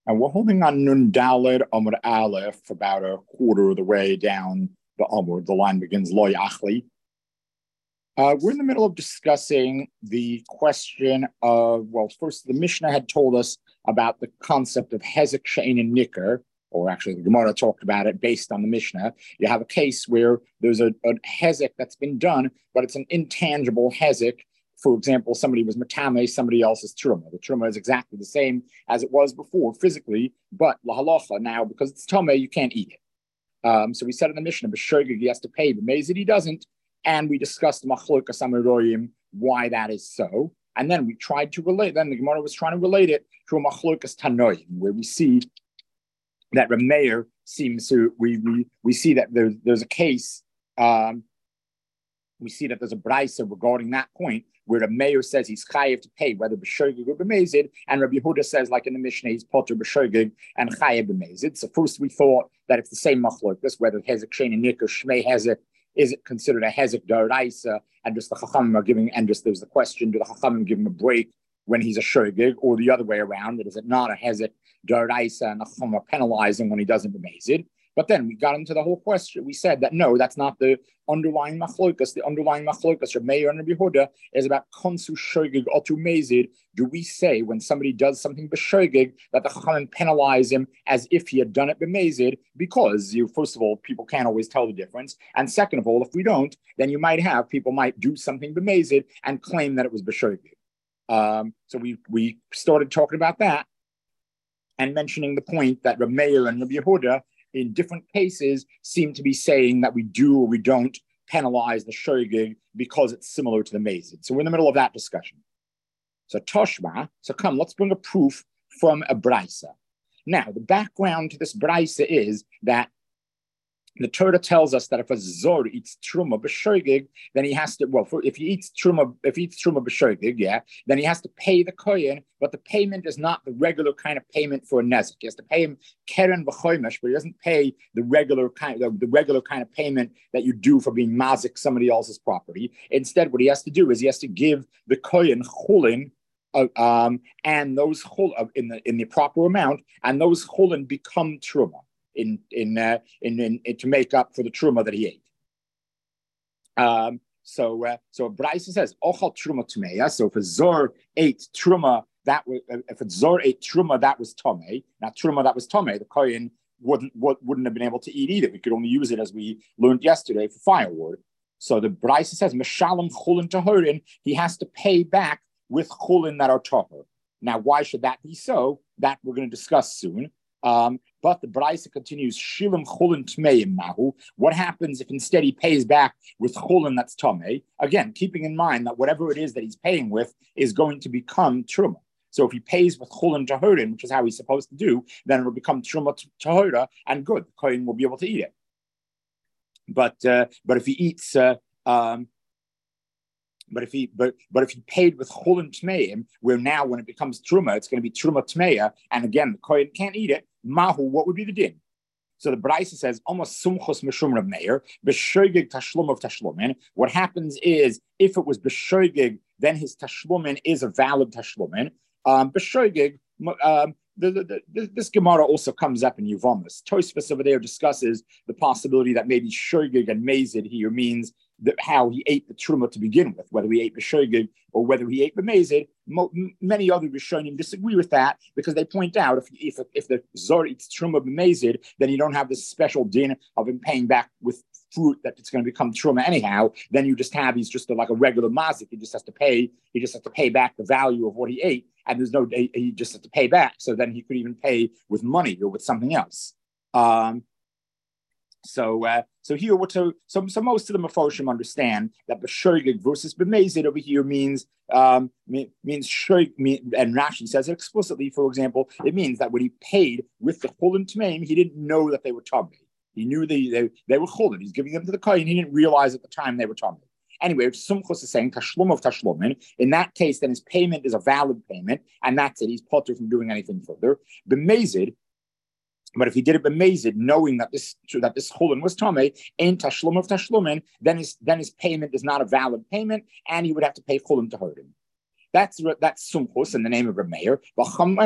And we're holding on Nun Daled Amud Aleph about a quarter of the way down the Amud. The line begins Lo Yachli. We're in the middle of discussing the question of, well, first the Mishnah had told us about the concept of Hezek Shein and Nicker, or actually the Gemara talked about it based on the Mishnah. You have a case where there's a Hezek that's been done, but it's an intangible Hezek. For example, somebody was matame, somebody else is truma. The truma is exactly the same as it was before physically, but lahalacha now, because it's tame, you can't eat it. So we said in the Mishnah, b'shogeg he has to pay, but mezid he doesn't. And we discussed machlokas amiroyim, why that is so. And then we tried to relate, then the Gemara was trying to relate it to a machlokas tanoim, where we see that Rameir seems to, we see that there's a case, we see that there's a brisa regarding that point where the mayor says he's chayiv to pay whether b'shogeg or b'mezid, and Rabbi Yehuda says, like in the Mishnah, he's potter b'shogeg and chayiv b'mezid. So first we thought that it's the same machlokas, whether hezek shein and nicker shmei hezek, is it considered a hezek d'oraisa, and just the chachamim are giving, and just there's the question, do the chachamim give him a break when he's a shogeg, or the other way around, that is it not a hezek d'oraisa and the chachamim are penalizing when he doesn't b'mezid? But then we got into the whole question. We said that no, that's not the underlying machlokas. The underlying machlokas, Reb Meir and Rabbi Yehuda, is about konsu shogeg otu mezid. Do we say when somebody does something b'shogeg that the chachamim penalize him as if he had done it b'mezid? Because first of all, people can't always tell the difference, and second of all, if we don't, then you might have people might do something b'mezid and claim that it was b'shogeg. So we started talking about that and mentioning the point that Reb Meir and Rabbi Yehuda, in different cases, seem to be saying that we do or we don't penalize the shogeg because it's similar to the mezid. So we're in the middle of that discussion. So Toshma, so come, let's bring a proof from a brisa. Now, the background to this brisa is that the Torah tells us that if a zor eats truma b'shogeg, then he has to, if he eats truma b'shogeg, then he has to pay the kohen, but the payment is not the regular kind of payment for a nezek. He has to pay him keren v'chomesh, but he doesn't pay the regular kind of payment that you do for being mazik somebody else's property. Instead, what he has to do is he has to give the kohen chulin, and those chul in the proper amount, and those chulin become truma. In to make up for the truma that he ate. So Brisa says ochal truma tmeya. So if a zor ate truma, that was tome. Now truma that was tome, the kohen wouldn't have been able to eat either. We could only use it, as we learned yesterday, for firewood. So the Brisa says meshalem chulin tahorin. He has to pay back with chulin that are tahor. Now why should that be so? That we're going to discuss soon. But the Brisa continues, Shilim Chulin Tmeim Nahu. What happens if instead he pays back with Chulin that's Tameh? Again, keeping in mind that whatever it is that he's paying with is going to become Truma. So if he pays with Chulin Tahorin, which is how he's supposed to do, then it will become Truma Tahora, and good, the Kohen will be able to eat it. But if he eats But if he paid with chulin tmeim, where now when it becomes truma, it's going to be truma tmeya, and again the kohen can't eat it. Mahu, what would be the din? So the Brisa says almost sumchus mishum Reb Meir b'shogeg tashlum of tashlumin. What happens is if it was b'shogeg, then his tashlumin is a valid tashlumin. B'shogeg. This Gemara also comes up in Yuvamis. Tosfos over there discusses the possibility that maybe shogeg and mezid here means how he ate the truma to begin with, whether he ate b'shogeg or whether he ate b'mezid. Many other Rishonim disagree with that because they point out if the zor eats truma b'mezid, then you don't have this special din of him paying back with fruit that it's going to become truma anyhow. Then you just have, he's just like a regular mazik. He just has to pay back the value of what he ate, and he just has to pay back. So then he could even pay with money or with something else. So here, so most of the Mefarshim understand that b'shogeg versus b'mezid over here means shogeg, and Rashi says it explicitly. For example, it means that when he paid with the chulin tmeim, he didn't know that they were tamei. He knew they were chulin. He's giving them to the kohen. He didn't realize at the time they were tamei. Anyway, Sumchus is saying tashlum of tashlumin. In that case, then his payment is a valid payment, and that's it. He's potter from doing anything further. B'mezid. But if he did it b'mezid, knowing that this chulin was tamei, ain't tashlum of tashlumin, then his payment is not a valid payment, and he would have to pay chulin to hurt him. That's sumchus in the name of Reb Meir. The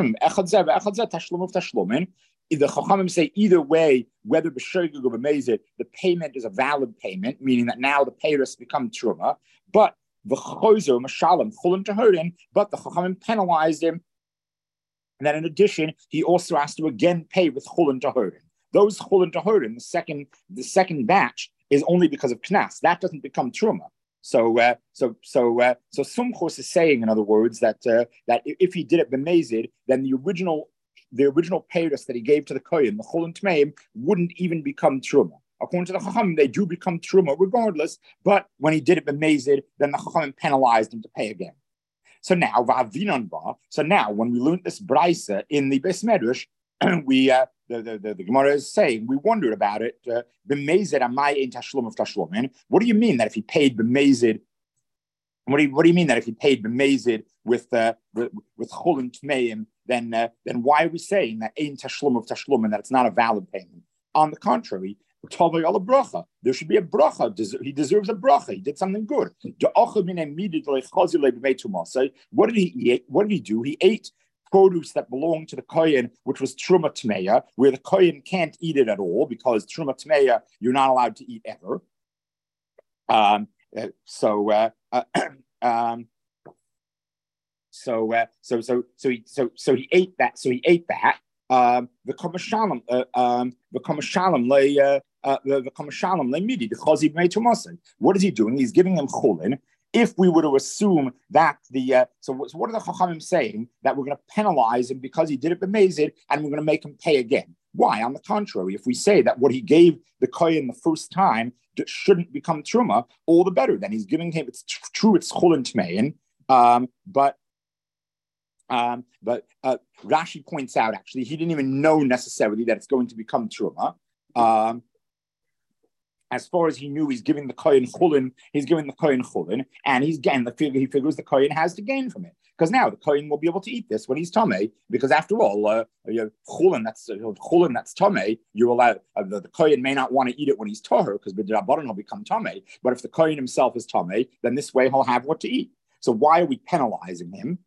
Chachamim say either way, whether b'shogeg or b'mezid, the payment is a valid payment, meaning that now the payers become truma. But the chozer mashalim chulin tahorin, but the Chachamim penalized him. And then in addition, he also has to again pay with chulin tahorin. Those chulin tahorin, the second batch, is only because of knas. That doesn't become truma. So Sumchos is saying, in other words, that if he did it b'mezid, then the original payers that he gave to the kohen, the chulin tmeim, wouldn't even become truma. According to the Chachamim, they do become truma regardless. But when he did it b'mezid, then the Chachamim penalized him to pay again. So now, when we learned this brisa in the Beis Medrash, the Gemara is saying we wondered about it. B'mezid amay ein tashlum of tashlumin. What do you mean that if he paid b'mezid? What do you mean that if he paid b'mezid with chulin tmeim, then why are we saying that ein tashlum of tashlumin, that it's not a valid payment? On the contrary, there should be a bracha. He deserves a bracha. He did something good. What did he eat? What did he do? He ate produce that belonged to the kohen, which was truma tmeya, where the kohen can't eat it at all because truma tmeya you're not allowed to eat ever. So he ate that. So he ate that. The kamashalim what is he doing? He's giving him chulin. If we were to assume that so what are the Chachamim saying? That we're going to penalize him because he did it b'mezid, and we're going to make him pay again. Why? On the contrary, if we say that what he gave the kohen the first time shouldn't become truma, all the better. Then he's giving him. It's true. It's chulin tmein, but Rashi points out actually he didn't even know necessarily that it's going to become truma. As far as he knew, he's giving the kohen chulin. He's giving the kohen chulin, and he figures the kohen has to gain from it because now the kohen will be able to eat this when he's tamei. Because after all, chulin that's tamei. You allow the kohen may not want to eat it when he's tahor because b'drabanan will become tamei. But if the kohen himself is tamei, then this way he'll have what to eat. So why are we penalizing him?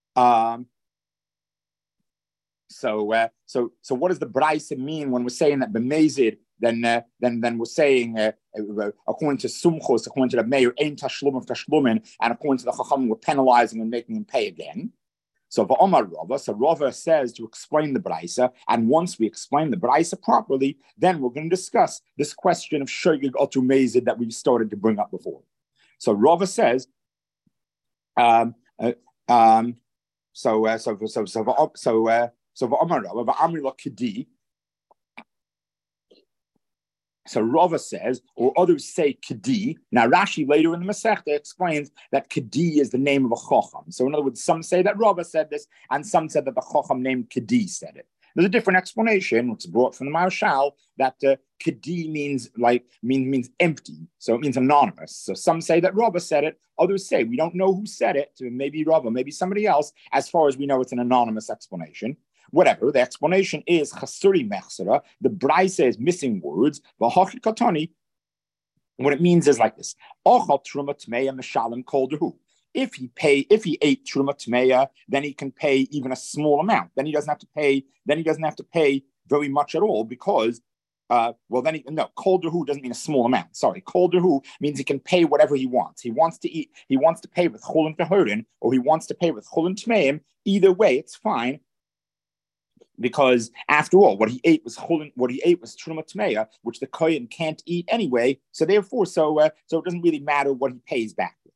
So what does the brisa mean when we're saying that b'mezid? Then we're saying according to Sumchos, according to the Meir, ein tashlum of tashlumin, and according to the Chachamim, we're penalizing and making him pay again. So v'omar Rava, so Rava says to explain the brisa, and once we explain the brisa properly, then we're going to discuss this question of shogeg otu mezid that we started to bring up before. So Rava says, v'omar Rava v'amri lo kedi. So Rava says, or others say Kedi. Now Rashi later in the Masechta explains that Kedi is the name of a Chacham. So in other words, some say that Rava said this, and some said that the Chacham named Kedi said it. There's a different explanation, which is brought from the Marshal, that Kedi means empty, so it means anonymous. So some say that Rava said it. Others say we don't know who said it. Maybe Rava, maybe somebody else. As far as we know, it's an anonymous explanation. Whatever, the explanation is chasuri mechsera. The brisa is missing words. V'hachikatani. What it means is like this: Ochal truma tmeya mishalim kol dehu. If he ate truma tmeya, then he can pay even a small amount. Then he doesn't have to pay. Then he doesn't have to pay very much at all because. Kol dehu doesn't mean a small amount. Sorry, kol dehu means he can pay whatever he wants. He wants to eat. He wants to pay with chulin tahorin, or he wants to pay with chulin tmeim. Either way, it's fine. Because after all, what he ate was truma tmeya, which the kohen can't eat anyway. So therefore, so it doesn't really matter what he pays back with.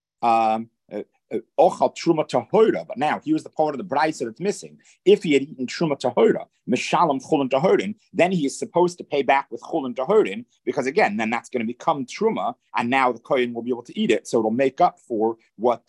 Ochal truma tahora. But now here's the part of the brisa that's missing. If he had eaten truma tahora, mishalam chulin tahorin, then he is supposed to pay back with chulin tahorin, because again, then that's going to become truma, and now the kohen will be able to eat it. So it'll make up for what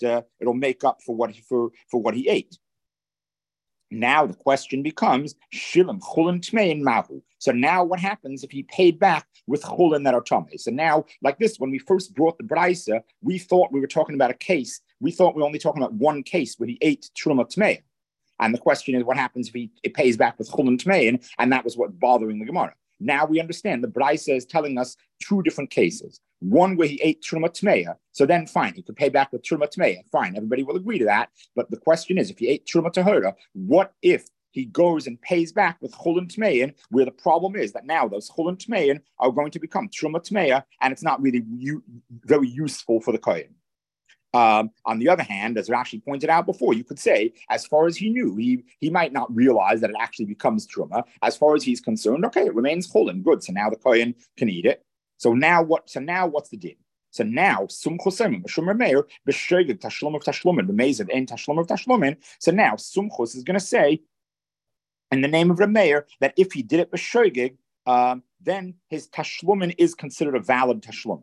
he ate. Now the question becomes shilim chulin tmein mahu. So now what happens if he paid back with chulin that are tamei? So now, like this, when we first brought the brisa, we thought we were talking about a case. We thought we were only talking about one case where he ate truma tmein. And the question is, what happens if he pays back with chulin tmein? And that was what's bothering the Gemara. now we understand the Braisa is telling us two different cases. One where he ate Truma Tmeya, so then fine, he could pay back with Truma Tmeya. Fine, everybody will agree to that. But the question is, if he ate Truma Tahora, what if he goes and pays back with Chulin Tmeyan, where the problem is that now those Chulin Tmeyan are going to become Truma Tmeya, and it's not really very useful for the Kohen. On the other hand, as Rashi pointed out before, you could say, as far as he knew, he might not realize that it actually becomes truma. As far as he's concerned, okay, it remains chulin. Good. So now the kohen can eat it. So now what? So now what's the din? So now sum chosemim b'shum remeir b'shegeg tashlum of tashlumin b'mezid ein tashlum of tashlumin. So now sumchus is going to say, in the name of Remeir, that if he did it b'shegeg, then his tashlumin is considered a valid tashlumin.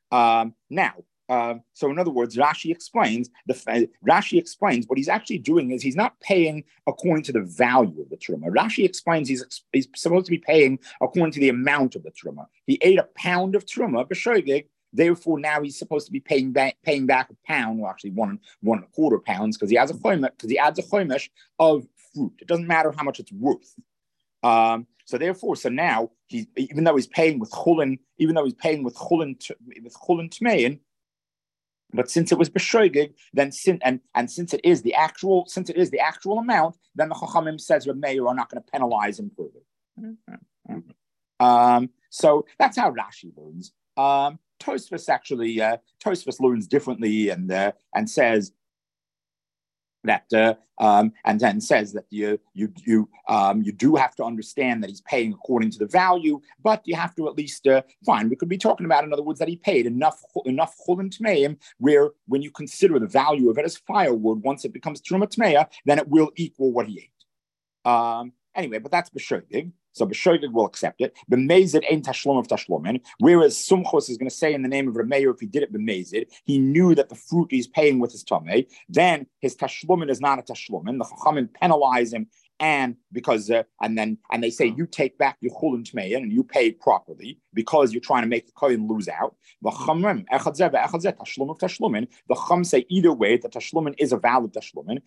So in other words, Rashi explains what he's actually doing is he's not paying according to the value of the truma. Rashi explains he's supposed to be paying according to the amount of the truma. He ate a pound of truma b'shogeg, therefore now he's supposed to be paying back a pound, or actually one and a quarter pounds, because he adds a chomesh of fruit. It doesn't matter how much it's worth. So now even though he's paying with chulin tmein. But since it was b'shoigig, then since it is the actual amount, then the Chachamim says Reb Meir are not going to penalize him further. So that's how Rashi learns. Tosfos learns differently and says that and then says that you do have to understand that he's paying according to the value, but you have to at least fine. We could be talking about, in other words, that he paid enough chulin tmeim, where when you consider the value of it as firewood, once it becomes truma tmeya, then it will equal what he ate. Anyway, but that's b'shogig. So b'shogig will accept it. B'mezid ain't tashlum of tashlumin. Whereas Sumchos is going to say in the name of Remeir, if he did it b'mezid, he knew that the fruit he's paying with his tameh, then his tashlumin is not a tashlumin. The Chachamim penalize him, and because and they say you take back your chulin tmein and you pay properly because you're trying to make the kohen lose out. The tashlum of tashlumin. The chum say either way the tashlumin is a valid tashlumin.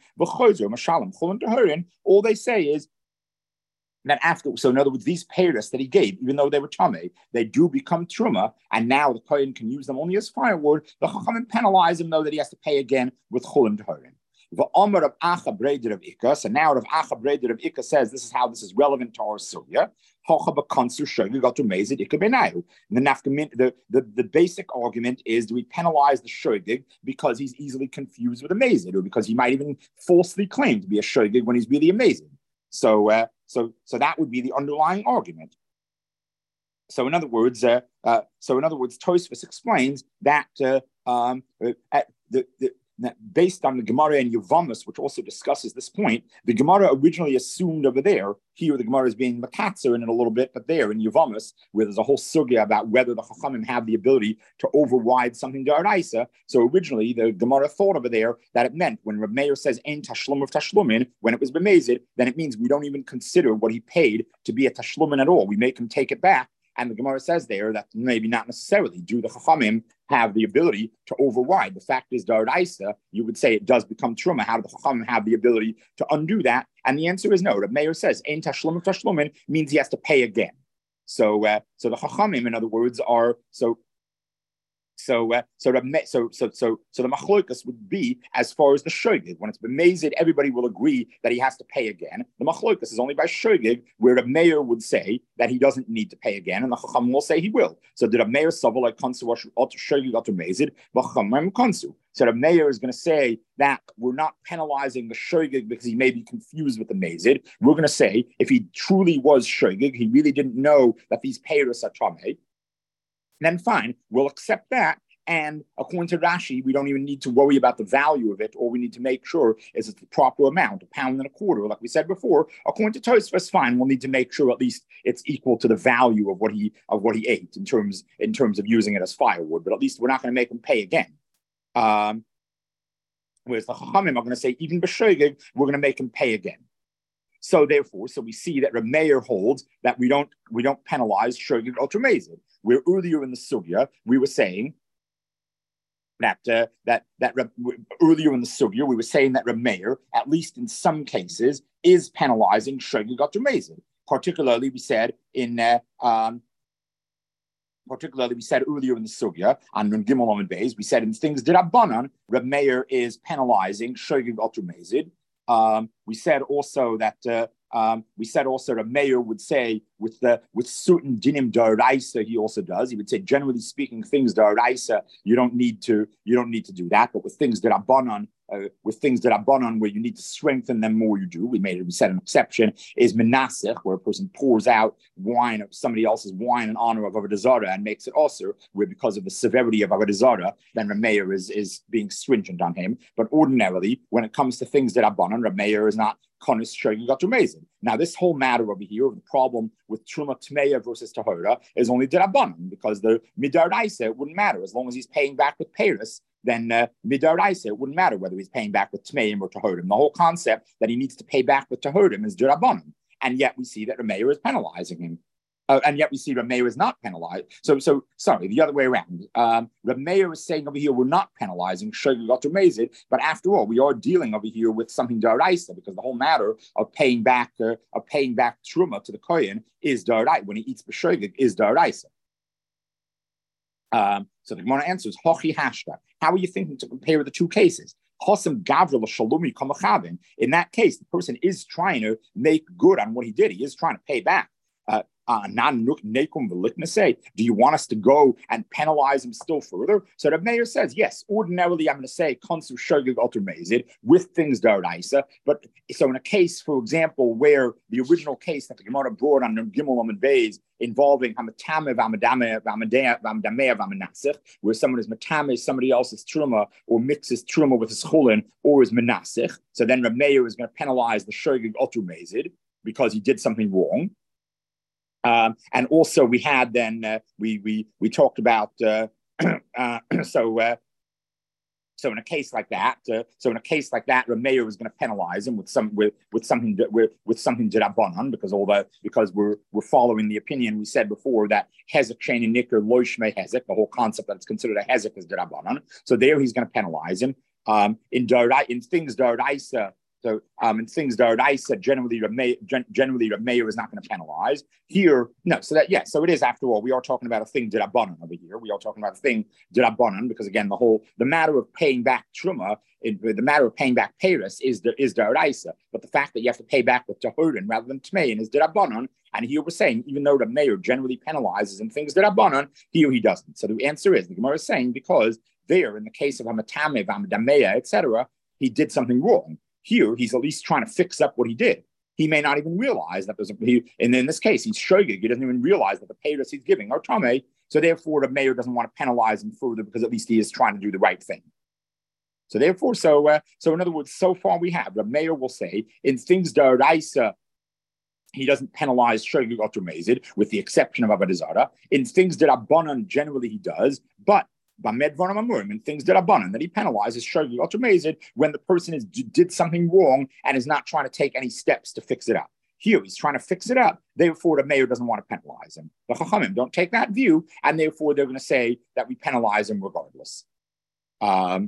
All they say is that after, so in other words, these payers that he gave, even though they were tameh, they do become truma, and now the kohen can use them only as firewood. The chachamim penalize him though that he has to pay again with chulin tehorin. The Omer of Acha Breder of Ika. So now Rav Acha Breder of Ika says this is how this is relevant to our sugya. The basic argument is, do we penalize the shogig because he's easily confused with a mazid, or because he might even falsely claim to be a shogig when he's really a mazid? So that would be the underlying argument. So in other words, Tosfos explains that based on the Gemara and Yevamos, which also discusses this point, the Gemara originally assumed over there. Here, the Gemara is being makatzer in it a little bit, but there in Yevamos, where there's a whole sugya about whether the Chachamim have the ability to override something d'oraisa. So originally, the Gemara thought over there that it meant when Reb Meir says "ein tashlum of tashlumin," when it was b'mezid, then it means we don't even consider what he paid to be a tashlumin at all. We make him take it back. And the Gemara says there that maybe not necessarily do the Chachamim have the ability to override. The fact is, d'oraisa, you would say it does become truma. How do the Chachamim have the ability to undo that? And the answer is no. The Meir says, "Ein tashlum of tashlumin" means he has to pay again. So the Chachamim, in other words, are So the machlokas would be as far as the shogig. When it's b'mezid, everybody will agree that he has to pay again. The machlokas is only by shogig, where the mayor would say that he doesn't need to pay again, and the chacham will say he will. So did a mayor saval like konsu shogig atu mezid v'chachamim konsu? So the mayor is going to say that we're not penalizing the shogig because he may be confused with the mezid. We're going to say if he truly was shogig, he really didn't know that these payers are tameh, then fine, we'll accept that. And according to Rashi, we don't even need to worry about the value of it. All we need to make sure is it's the proper amount, a pound and a quarter, like we said before. According to Tosfos, fine, we'll need to make sure at least it's equal to the value of what he ate in terms of using it as firewood. But at least we're not going to make him pay again. Whereas the Chachamim are going to say even b'shogig, we're going to make him pay again. So therefore, we see that Reb Meir holds that we don't penalize shogig ultramazid. Where earlier in the sugya we were saying that earlier in the sugya we were saying that Reb Meir, at least in some cases, is penalizing shogig ultramazid. particularly we said earlier in the sugya on Nun Gimel Amud Beis, we said in things D'Rabbanan, Reb Meir is penalizing shogeg alter mezid. We said also that Reb Meir would say with certain dinim d'oraisa he also does. He would say generally speaking things d'oraisa you don't need to do that, but with things d'Rabbanan where you need to strengthen them more, you do. We said an exception is menasech, where a person pours out wine of somebody else's wine in honor of Avodah Zarah and makes it also, where because of the severity of Avodah Zarah, then Reb Meir is being stringent on him. But ordinarily, when it comes to things that Rabbanan, Reb Meir is not konis shogeg alter mezid. Now, this whole matter over here of the problem with truma tmeya versus tahora is only d'Rabbanan, because the midaraisa it wouldn't matter as long as he's paying back with peiros. Then midaraisa it wouldn't matter whether he's paying back with tmeim or tahorim. The whole concept that he needs to pay back with tahorim is d'Rabbanan, and yet we see that Reb Meir is penalizing him. And yet we see Reb Meir is not penalized. So sorry, the other way around. Reb Meir is saying over here we're not penalizing shogeg alter mezid, but after all, we are dealing over here with something d'oraisa, because the whole matter of paying back truma to the kohen is d'oraisa. When he eats b'shogeg is d'oraisa. So the Gemara answers hochi hashta. How are you thinking to compare the two cases? In that case, the person is trying to make good on what he did. He is trying to pay back. Do you want us to go and penalize him still further? So the mayor says, yes, ordinarily I'm going to say konsu shogeg alter mezid with things d'oraisa. But so in a case, for example, where the original case that the Gemara brought on Gimel Amud Beis involving hamatame v'amenasich, where someone is matame somebody else's truma or mixes truma with his chulin or is menasich, so then the mayor is going to penalize the shogeg alter mezid because he did something wrong. And also we had then we talked about so in a case like that, Reb Meir is going to penalize him with something d'Rabbanan, because we're following the opinion we said before that hezek sheni nikar lo shmei hezek, the whole concept that it's considered a hezek is d'Rabbanan. So there he's going to penalize him in things d'oraisa. So in things d'oraisa, generally Reb Meir is not going to penalize. Here, no. So it is, after all, we are talking about a thing d'Rabbanan over here. We are talking about a thing d'Rabbanan because again, the matter of paying back truma, the matter of paying back peiros is d'oraisa. But the fact that you have to pay back with tahorin rather than tmein is d'Rabbanan. And here we're saying, even though the mayor generally penalizes in things d'Rabbanan, here he doesn't. So the answer is, the Gemara is saying, because there, in the case of hamatame, hamademeya, etc., he did something wrong. Here, he's at least trying to fix up what he did. He may not even realize that and in this case, he's shogeg. He doesn't even realize that the peiros he's giving are tameh. So therefore, the mayor doesn't want to penalize him further because at least he is trying to do the right thing. So therefore, so in other words, so far we have the mayor will say in things d'oraisa he doesn't penalize shogeg alter mezid, with the exception of Avodah Zarah. In things d'Rabbanan generally he does, but and things d'Rabbanan that he penalizes shogeg alter mezid when the person did something wrong and is not trying to take any steps to fix it up. Here he's trying to fix it up. Therefore, the mayor doesn't want to penalize him. The Chachamim don't take that view, and therefore they're going to say that we penalize him regardless. Okay.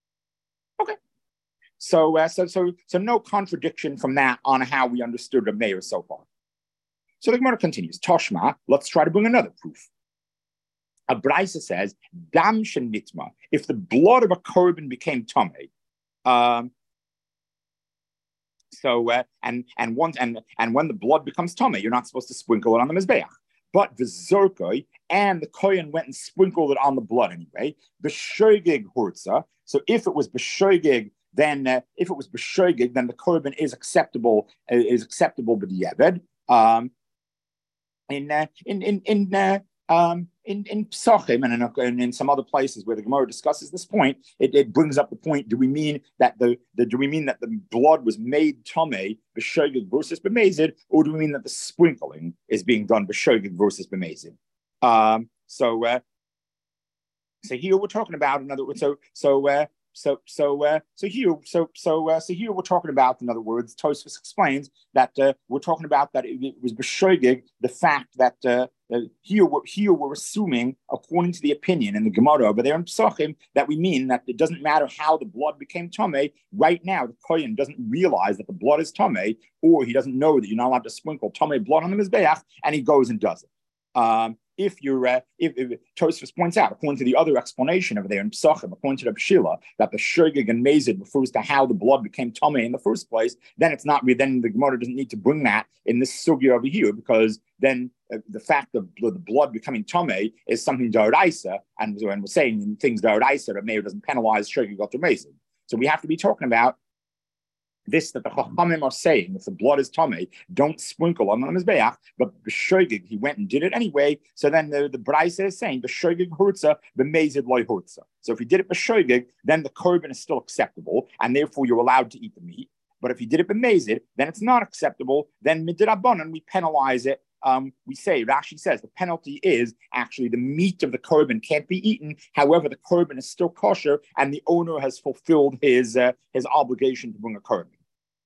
So no contradiction from that on how we understood the mayor so far. So the Gemara continues. Toshma, let's try to bring another proof. A Braisa says, "Dam shenitma." If the blood of a korban became tamei, and when the blood becomes tamei, you're not supposed to sprinkle it on the mizbeach. But the zerkoi and the kohen went and sprinkled it on the blood anyway. B'shogeg hurtza. So if it was b'shogeg, then the korban is acceptable. B'diavad. In Psachim and in some other places where the Gemara discusses this point, it brings up the point: do we mean that the blood was made tamei b'shogeg versus b'mezid, or do we mean that the sprinkling is being done b'shogeg versus b'mezid? So here we're talking about another. So here we're talking about, in other words, Tosfos explains that we're talking about that it was b'shoigig, the fact that here we're assuming, according to the opinion in the Gemara, but they're in Psachim, that we mean that it doesn't matter how the blood became tamei. Right now, the kohen doesn't realize that the blood is tamei, or he doesn't know that you're not allowed to sprinkle tamei blood on the mizbeach, and he goes and does it. If Tosfos points out, according to the other explanation over there in Psachim, according to the Pshila, that the shogeg and mazid refers to how the blood became tamei in the first place, then it's not. Then the Gemara doesn't need to bring that in this sugya over here, because then the fact of the blood becoming tamei is something d'oraisa, and when we're saying things d'oraisa, Rav Meir doesn't penalize shogeg or mazid. So we have to be talking about this, that the Chachamim are saying, if the blood is tamei, don't sprinkle on the mizbeach, but b'shoigig, he went and did it anyway. So then the Braisa is saying, b'shoigig hurtza, b'mezid loy hurtza. So if he did it b'shoigig, then the korban is still acceptable, and therefore you're allowed to eat the meat. But if he did it b'mezid, then it's not acceptable. Then midrabanan, we penalize it. We say, Rashi says, the penalty is actually the meat of the korban can't be eaten. However, the korban is still kosher, and the owner has fulfilled his obligation to bring a korban.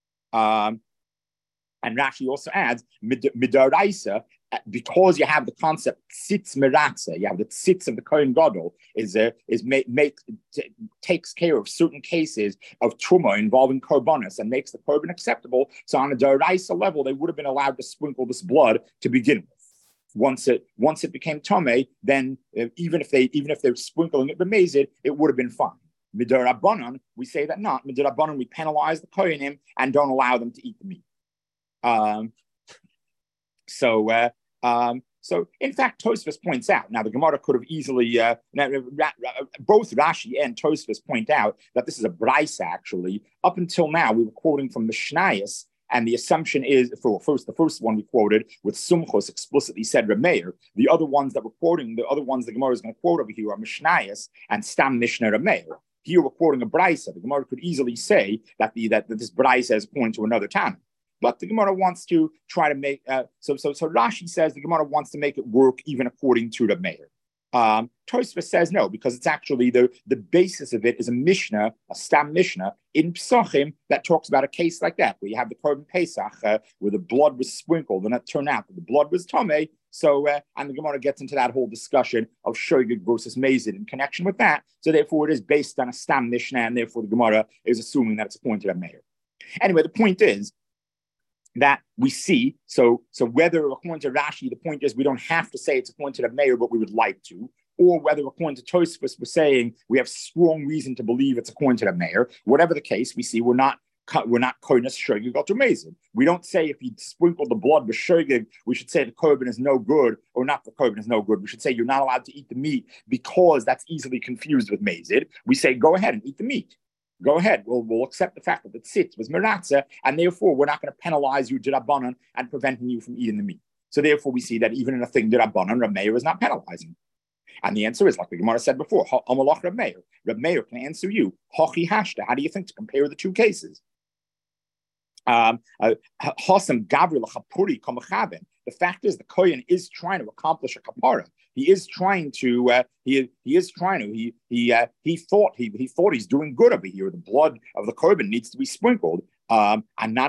And Rashi also adds, midaraisa, because you have the concept tzitz meratza, you have the tzitz of the kohen gadol takes care of certain cases of truma involving korbanos and makes the korban acceptable. So on a daraisa level, they would have been allowed to sprinkle this blood to begin with. Once it became tamei, then even if they're sprinkling it b'mezid, it would have been fine. Midarabanan, we say that not. Midarabanan, we penalize the kohenim and don't allow them to eat the meat. So in fact, Tosfos points out, now the Gemara could have easily, both Rashi and Tosfos point out that this is a Braisa actually. Up until now, we were quoting from Mishnayos, and the assumption is, the first one we quoted with Sumchos explicitly said Rav Meir. The other ones that we're quoting, the other ones the Gemara is going to quote over here are Mishnayos and Stam Mishnah Rav Meir. Here we're quoting a Braisa. The Gemara could easily say that this Braisa is pointing to another Tana. But the Gemara wants to try to make, so Rashi says the Gemara wants to make it work even according to the Meir. Tosfos says no, because it's actually the basis of it is a Mishnah, a Stam Mishnah in Psachim that talks about a case like that, where you have the Korban Pesach, where the blood was sprinkled, and it turned out that the blood was tamei. So, and the Gemara gets into that whole discussion of shogeg versus mazid in connection with that. So therefore, it is based on a Stam Mishnah, and therefore the Gemara is assuming that it's pointed at Meir. Anyway, the point is that we see, so whether according to Rashi, the point is we don't have to say it's appointed of Meir, but we would like to, or whether according to Tosfos we're saying we have strong reason to believe it's appointed of Meir. Whatever the case, we see we're not koinus shogeg or mazid. We don't say if you sprinkle the blood with shogeg, we should say the korban is no good, or not the korban is no good. We should say you're not allowed to eat the meat because that's easily confused with mazid. We say go ahead and eat the meat. Go ahead. We'll accept the fact that the tzitz was meratza, and therefore we're not going to penalize you d'Rabbanan and preventing you from eating the meat. So therefore we see that even in a thing d'Rabbanan, Rav Meir is not penalizing. And the answer is, like the Gemara said before, Amalach Rav Meir. Rav Meir can answer you. Hachi hashta. How do you think to compare the two cases? Hasam Gabriel Chapuri Komachaben. The fact is, the kohen is trying to accomplish a kapara. He is trying to. He thought he's doing good over here. The blood of the korban needs to be sprinkled. Should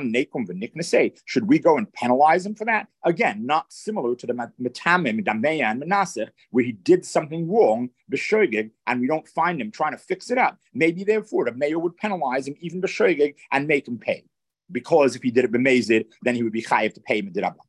we go and penalize him for that? Again, not similar to the Metamim, Dameya, and Manasseh, where he did something wrong, b'shogeg, and we don't find him trying to fix it up. Maybe therefore the mayor would penalize him even b'shogeg and make him pay, because if he did it b'mezid, then he would be chayiv to pay him d'Rabbanan.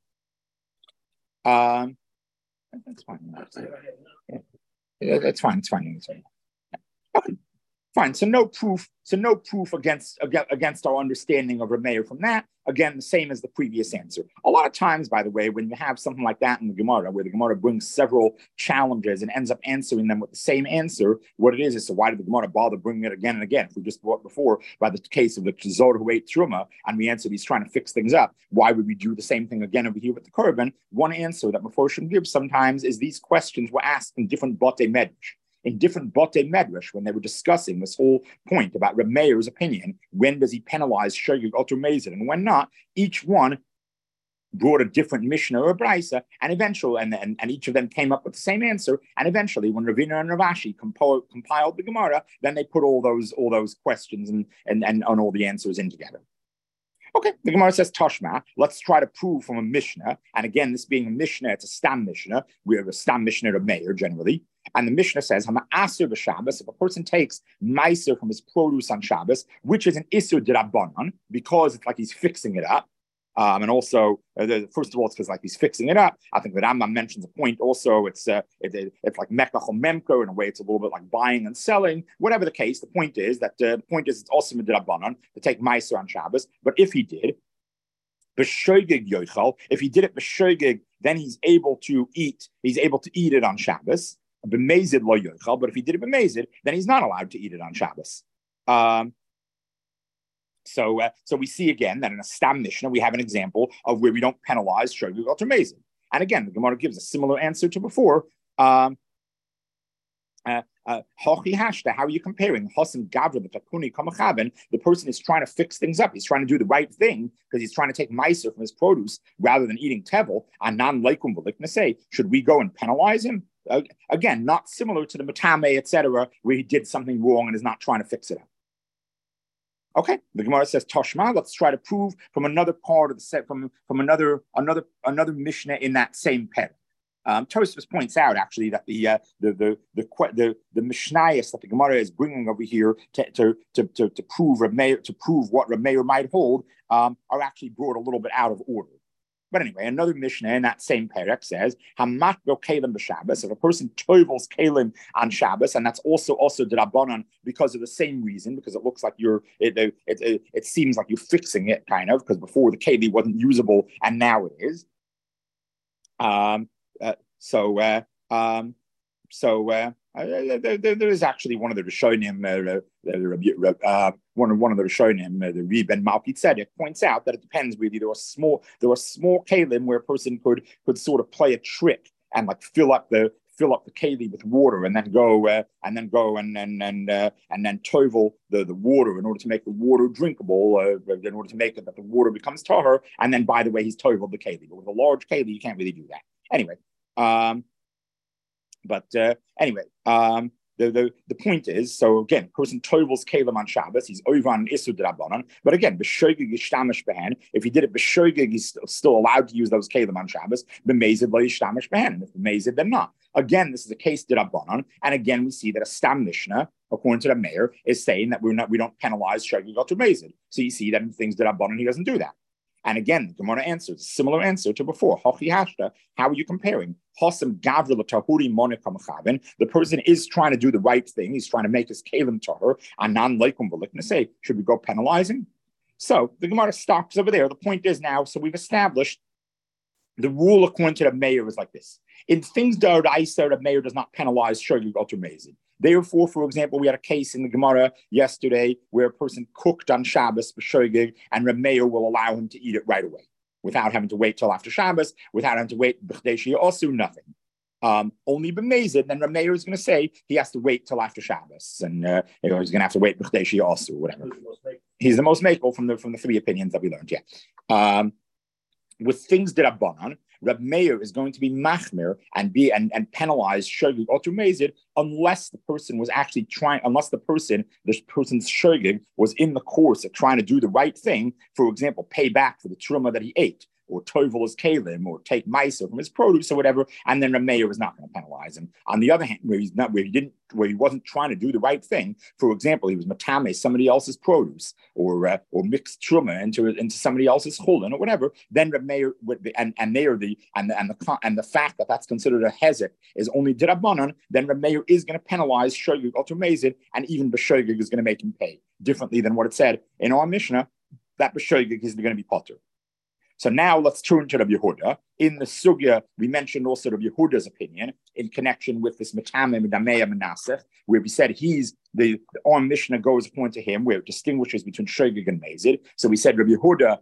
That's fine. Yeah, that's fine. It's fine. Okay. Fine. So no proof against our understanding of Rav Meir from that. Again, the same as the previous answer. A lot of times, by the way, when you have something like that in the Gemara, where the Gemara brings several challenges and ends up answering them with the same answer, what it is so why did the Gemara bother bringing it again and again? If we just brought before by the case of the Kizor who ate Truma, and we answered he's trying to fix things up, why would we do the same thing again over here with the Korban? One answer that Meforshim gives sometimes is these questions were asked in different Batei Medrash. In different Batei Medrash, when they were discussing this whole point about Rav Meir's opinion, when does he penalize shogeg or mazid and when not, each one brought a different Mishnah or a Brisa, and eventually, and each of them came up with the same answer. And eventually, when Ravina and Ravashi compiled the Gemara, then they put all those questions and all the answers in together. Okay, the Gemara says Tashma. Let's try to prove from a Mishnah. And again, this being a Mishnah, it's a Stam Mishnah. We have a Stam Mishnah of Meir generally. And the Mishnah says, Hama'asir b'Shabbos, if a person takes Meiser from his produce on Shabbos, which is an Isur d'Rabbanan, because it's like he's fixing it up. And also, first of all, it's because like he's fixing it up. I think that Rambam mentions a point. Also, it's like mekach or memko in a way. It's a little bit like buying and selling. Whatever the case, the point is it's also midrabanan to take meiser on Shabbos. But if he did b'shoigig yoichal, if he did it b'shoigig, then he's able to eat. He's able to eat it on Shabbos. B'mezid lo yoichal. But if he did it b'mezid, then he's not allowed to eat it on Shabbos. So we see again that in a Stam Mishnah, we have an example of where we don't penalize Shogeg Alter Mezid. And again, the Gemara gives a similar answer to before. Hochi Hashta, how are you comparing? Hosim Gavra, the Takuni Kamachaben, the person is trying to fix things up. He's trying to do the right thing because he's trying to take Meiser from his produce rather than eating Tevel. And non Laikum Veliknase, should we go and penalize him? Again, not similar to the Matame, etc., where he did something wrong and is not trying to fix it up. Okay, the Gemara says Toshma. Let's try to prove from another part of the set, from another Mishnah in that same pair. Tosfos points out actually that the Mishnayos that the Gemara is bringing over here to prove what Reb Meir might hold are actually brought a little bit out of order. But anyway, another Mishnah in that same perek says, Hamat go kalim b'Shabbos. If a person toivels kalim on Shabbos, and that's also d'Rabbanan because of the same reason, because it looks like it seems like you're fixing it kind of, because before the keli wasn't usable and now it is. There is actually one of the Rishonim, one of the Rishonim, the Rebbe Ben Malki Tzedek, points out that it depends. Really, there were small kalim where a person could sort of play a trick and like fill up the keli with water and then go and then tovel the water in order to make the water drinkable, in order to make it that the water becomes tahor. And then, by the way, he's toveled the keli. But with a large keli, you can't really do that. Anyway. The point is, so again, person tovels kalim on Shabbos, he's over on Isur d'Rabbanan. But again, b'shoigig yishtamish behen. If he did it b'shoigig, he's still allowed to use those kalim on Shabbos. B'mezid lo yishtamish behen. And if b'mezid, then not. Again, this is a case d'Rabbanan, and again we see that a Stam Mishnah, according to the Meir, is saying that we don't penalize shoigig alter mezid. So you see that in things d'Rabbanan he doesn't do that. And again, the Gemara answers a similar answer to before. Hochi Hashta, how are you comparing? Hosam Gavrila Tahuri Monika Machaven. The person is trying to do the right thing. He's trying to make his Kalim Tahur, and non Laikum Velikna say, should we go penalizing? So the Gemara stops over there. The point is now, so we've established the rule according to the Meir is like this. In things d'Oraisa, the Meir does not penalize Shogeg Alter Mezid. Therefore, for example, we had a case in the Gemara yesterday where a person cooked on Shabbos for Shogeg, and Reb Meir will allow him to eat it right away without having to wait till after Shabbos, without having to wait b'chdeshi also nothing. Only b'mezid, then Reb Meir is going to say he has to wait till after Shabbos, and he's going to have to wait b'chdeshi also, whatever. He's the most makel from the three opinions that we learned. Yeah, with things that are bonan, Reb Meir is going to be machmir and penalize shogeg alter mezid unless the person was actually this person's shogeg was in the course of trying to do the right thing. For example, pay back for the truma that he ate, or tovel his kalim, or take meiser from his produce or whatever, and then Reb Meir was not going to penalize him. On the other hand, where he wasn't trying to do the right thing, for example, he was matame somebody else's produce, or mixed truma into somebody else's chulin or whatever, then Reb Meir would be, and the fact that that's considered a hezek is only d'Rabbanan, then Reb Meir is going to penalize shogeg alter mezid, and even b'shogeg is going to make him pay differently than what it said in our Mishnah that b'shogeg is going to be potter. So now let's turn to Rabbi Yehuda. In the Sugya, we mentioned also Rabbi Yehuda's opinion in connection with this Metameh Medameya Menasech, where we said our Mishnah goes according to him, where it distinguishes between Shogeg and Mezid. So we said Rabbi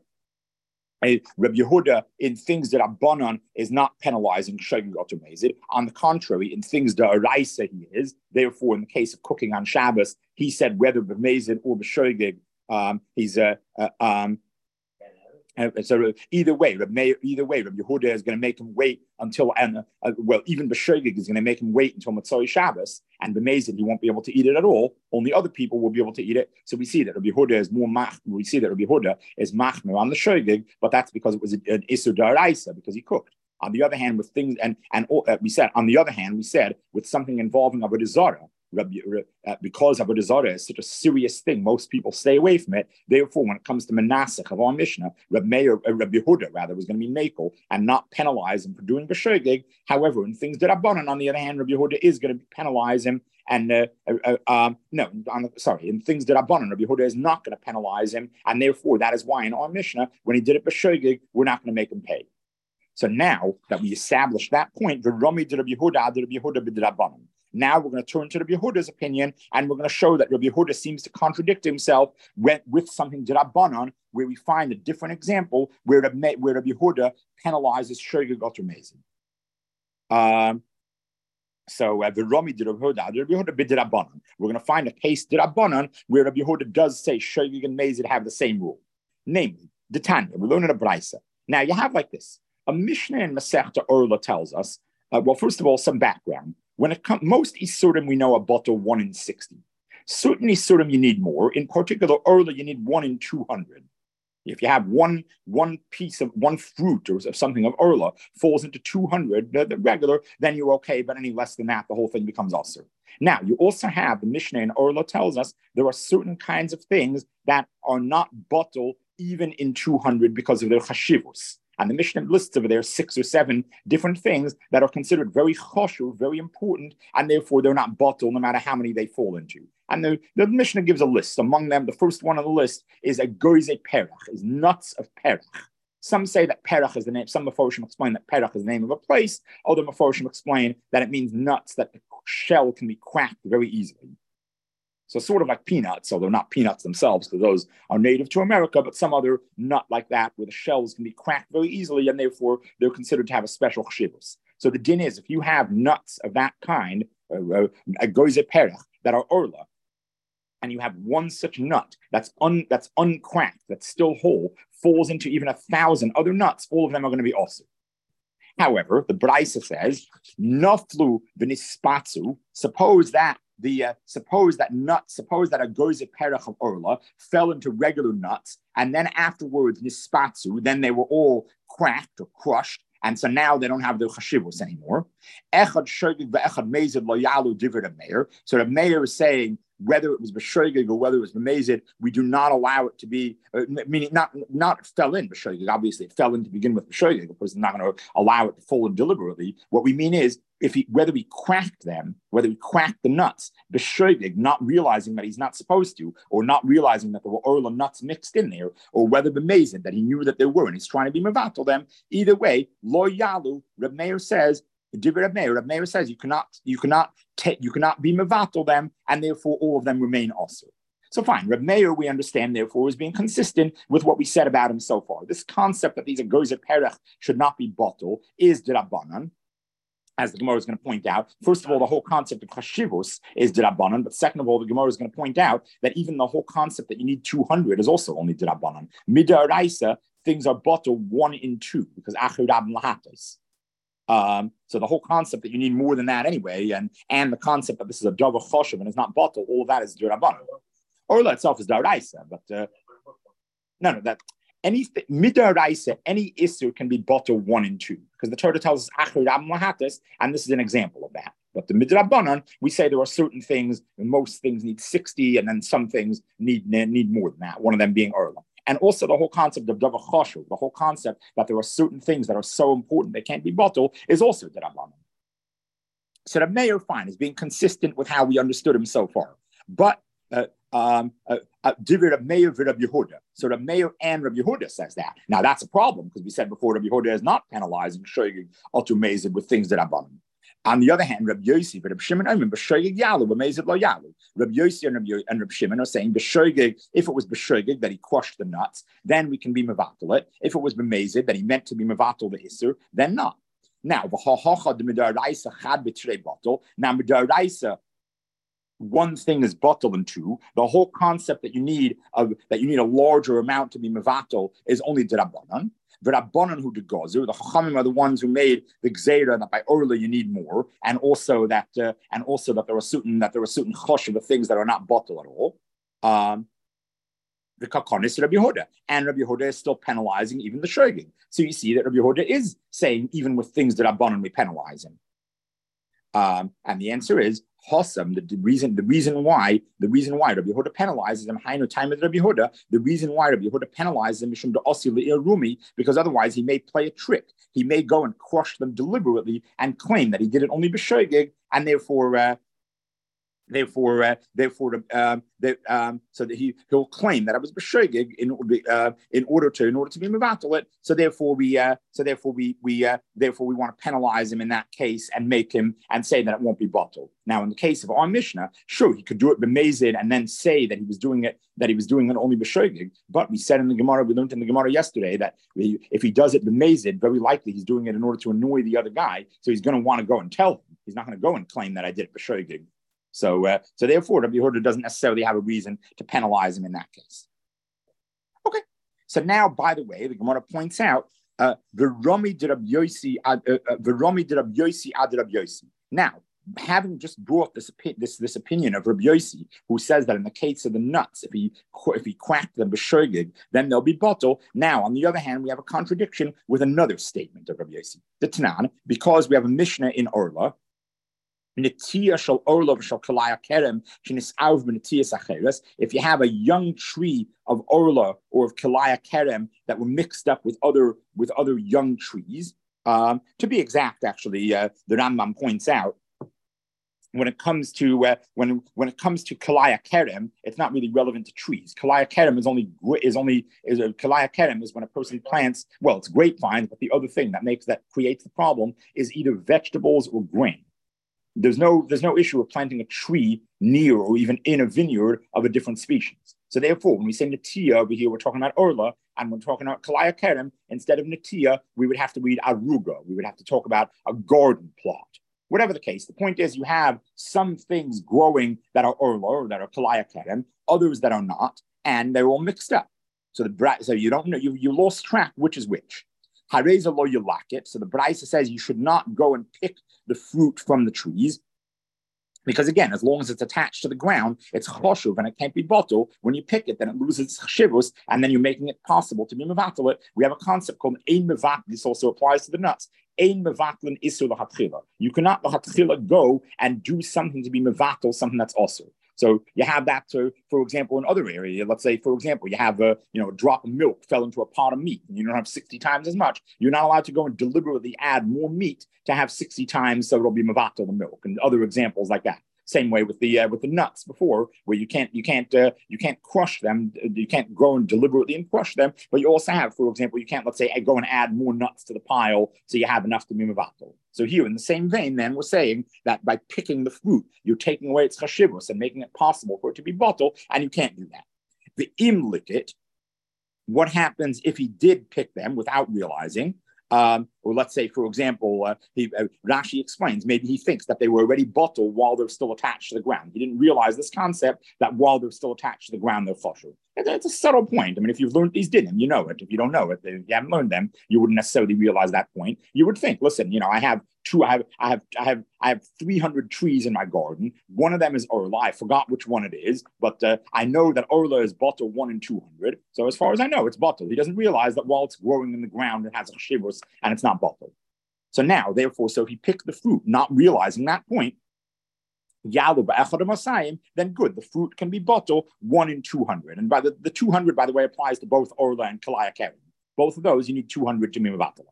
Yehuda in things that are bonan is not penalizing Shogeg alter Mezid. On the contrary, in things that are Raisa he is. Therefore, in the case of cooking on Shabbos, he said whether b'Mezid or b'Shogeg, So either way, Rabbi Yehuda is going to make him wait until, even B'Shogeg is going to make him wait until Matzoi Shabbos, and B'Mezid he won't be able to eat it at all. Only other people will be able to eat it. So we see that Rabbi Yehuda is machmer on the Shogeg, but that's because it was an Isur Daraisa, because he cooked. On the other hand, with things, we said with something involving Avodah Zarah, because Avodah Zarah is such a serious thing, most people stay away from it. Therefore, when it comes to Manasseh of our Mishnah, Rabbi Yehuda was going to be makel and not penalize him for doing b'shogeg. However, in things that are Rabbanan, on the other hand, Rabbi Yehuda is going to penalize him. And in things that are Rabbanan, Rabbi Yehuda is not going to penalize him, and therefore that is why in our Mishnah, when he did it b'shogeg, we're not going to make him pay. So now that we established that point, the Rami did Rabbi Yehuda b'drabanan. Now we're going to turn to Rabbi Yehuda's opinion, and we're going to show that Rabbi Yehuda seems to contradict himself with something D'Rabbanan, where we find a different example where Rabbi Yehuda penalizes Shogeg Oter Mezid. So the Rami did Rabbi Yehuda b'drabanan. We're going to find a case D'Rabbanan where Rabbi Yehuda does say Shogeg and Mezid have the same rule. Namely, the Tanya, we learn in a Braisa. Now you have like this. A Mishnah in Masechta Orla tells us, first of all, some background. When it comes, most Isurim we know are bottle 1 in 60. Certain Isurim you need more. In particular, Orla you need 1 in 200. If you have one piece of one fruit or something of Orla falls into 200, the regular, then you're okay. But any less than that, the whole thing becomes usur. Now, you also have the Mishnah in Orla tells us there are certain kinds of things that are not bottle even in 200 because of their chashivus. And the Mishnah lists over there 6 or 7 different things that are considered very choshev, very important, and therefore they're not bottle no matter how many they fall into. And the Mishnah gives a list. Among them, the first one on the list is a goize perach, is nuts of perach. Some say that perach is the name. Some Meforshim explain that perach is the name of a place. Other Meforshim explain that it means nuts, that the shell can be cracked very easily. So sort of like peanuts, although not peanuts themselves, because those are native to America, but some other nut like that where the shells can be cracked very easily, and therefore they're considered to have a special chshivus. So the din is, if you have nuts of that kind, a goize perach, that are orla, and you have one such nut that's uncracked, that's still whole, falls into even 1,000 other nuts, all of them are going to be usur. However, the Braisa says, naflu v'nispatzu, suppose that a goize perach of orla fell into regular nuts, and then afterwards nispatzu, then they were all cracked or crushed, and so now they don't have their chashivus anymore. Echad shogeg ve'echad mezid lo yalu divrei meir. So the mayor is saying whether it was b'shogeg or whether it was b'mezid, we do not allow it to be, meaning not fell in b'shogeg. Obviously, it fell in to begin with b'shogeg. Of course, not going to allow it to fall in deliberately. What we mean is, whether we cracked the nuts, b'shogeg, not realizing that he's not supposed to, or not realizing that there were orla nuts mixed in there, or whether b'mezid, that he knew that there were and he's trying to be mevatel them. Either way, lo yalu. Reb Meir says. Reb Meir says you cannot be mevatel them, and therefore all of them remain usur. So fine, Reb Meir, we understand, therefore, is being consistent with what we said about him so far. This concept that these goize perach should not be bottle is D'Rabbanan, as the Gemara is going to point out. First of all, the whole concept of chashivus is D'Rabbanan, but second of all, the Gemara is going to point out that even the whole concept that you need 200 is also only D'Rabbanan. Midaraisa, things are bottle 1 in 2, because achir rabin lahatos. So the whole concept that you need more than that anyway, and the concept that this is a davar choshev and it's not bottle, all of that is D'Rabbanan. Orla itself is daraisa, but that anything midaraisa, any issue can be bottle 1 and 2, because the Torah tells us achir rabin lahatos, and this is an example of that. But the midrabanan, we say there are certain things, and most things need 60, and then some things need more than that. One of them being orla. And also the whole concept of davar choshev, the whole concept that there are certain things that are so important they can't be bottled, is also D'Rabbanan. So the Meir, fine, is being consistent with how we understood him so far. But Divrei Reb Meir v'Reb Yehuda. So Reb Meir and Reb Yehuda says that. Now that's a problem, because we said before Reb Yehuda is not penalizing shogeg oter mezid with things D'Rabbanan. On the other hand, Reb Yossi and Reb Shimon, b'shogeg yalu, b'mezid lo yalu. Reb Yossi and Reb Shimon are saying b'shogeg, if it was b'shogeg that he crushed the nuts, then we can be mevatel it. If it was b'mezid that he meant to be mevatel the isur, then not. Now, v'hahacha de midaraisa chad b'trei bottle. Now midaraisa, one thing is bottle and two, the whole concept that you need a larger amount to be mevatel is only D'Rabbanan. V'Rabbanan who degozer, the Chachamim are the ones who made the gzeira that by Orla you need more, and also that there are certain chosh of the things that are not bottle at all. The Kakonis Rabbi Yehuda, and Rabbi Yehuda is still penalizing even the shogeg. So you see that Rabbi Yehuda is saying even with things that Rabbanan we penalize him. And the answer is Hossam. The reason why Rabbi Yehuda penalizes him, Hainu time with Rabbi Yehuda. The reason why Rabbi Yehuda penalizes him Mishum Da'asi Le'ir Rumi, because otherwise he may play a trick. He may go and crush them deliberately and claim that he did it only b'shogeg, and therefore so that he'll claim that I was b'shogeg in order to be mevatel it. So therefore we want to penalize him in that case and make him and say that it won't be bottled. Now in the case of our Mishnah, sure he could do it b'mezid and then say that he was doing it only b'shogeg. But we said in the Gemara, we learned in the Gemara yesterday that if he does it b'mezid, very likely he's doing it in order to annoy the other guy. So he's going to want to go and tell him. He's not going to go and claim that I did it b'shogeg. So therefore, Rabbi Yehuda doesn't necessarily have a reason to penalize him in that case. Okay. So now, by the way, the Gemara points out V'Rami de Rabbi Yossi ad Rabbi Yossi. Now, having just brought this opinion of Rabbi Yossi, who says that in the case of the nuts, if he cracked them b'shogeg, then they'll be bottle. Now, on the other hand, we have a contradiction with another statement of Rabbi Yossi. The Tanan, because we have a Mishnah in Orla. If you have a young tree of orla or of kalaya kerem that were mixed up with other young trees, to be exact, actually, the Rambam points out when it comes to kalaya kerem, it's not really relevant to trees. Kalaya kerem kalaya kerem is when a person plants. Well, it's grapevines, but the other thing that creates the problem is either vegetables or grain. There's no issue of planting a tree near or even in a vineyard of a different species. So therefore, when we say Natiya over here, we're talking about Orla, and we're talking about Kalaya Kerem, instead of Natiya, we would have to read Aruga. We would have to talk about a garden plot. Whatever the case, the point is you have some things growing that are Orla or that are Kalaya Kerem, others that are not, and they're all mixed up. So you don't know, you lost track which is which. Hareza lo yulakit. So the Braisa says you should not go and pick the fruit from the trees, because again, as long as it's attached to the ground, it's choshuv and it can't be bottled. When you pick it, then it loses chshivus, and then you're making it possible to be mevatel it. We have a concept called ein mevatel. This also applies to the nuts. Ein mevatlin isu lahatchila. You cannot lahatchila go and do something to be mevatel, something that's also. So you have that, for example, in other areas. Let's say, for example, you have a drop of milk fell into a pot of meat, and you don't have 60 times as much. You're not allowed to go and deliberately add more meat to have 60 times, so it'll be mevatel the milk, and other examples like that. Same way with the nuts before, where you can't crush them, you can't go and deliberately and crush them. But you also have, for example, you can't, let's say, go and add more nuts to the pile so you have enough to be mevatel. So here, in the same vein, then we're saying that by picking the fruit, you're taking away its chashivus and making it possible for it to be bottled, and you can't do that. The imlikit, what happens if he did pick them without realizing? Or let's say, for example, Rashi explains, maybe he thinks that they were already bottled while they're still attached to the ground. He didn't realize this concept that while they're still attached to the ground, they're choshev. It's a subtle point. I mean, if you've learned these dinim, you know it. If you don't know it, if you haven't learned them, you wouldn't necessarily realize that point. You would think, listen, I have 300 trees in my garden. One of them is Orla. I forgot which one it is, but I know that Orla is bottled 1 in 200. So as far as I know, it's bottled. He doesn't realize that while it's growing in the ground, it has a chshivus and it's not bottled. So now, therefore, so he picked the fruit, not realizing that point. Then good, the fruit can be bottled 1 in 200. And by the 200, by the way, applies to both Orla and Kalaya Kerem. Both of those, you need 200 to be mevatel.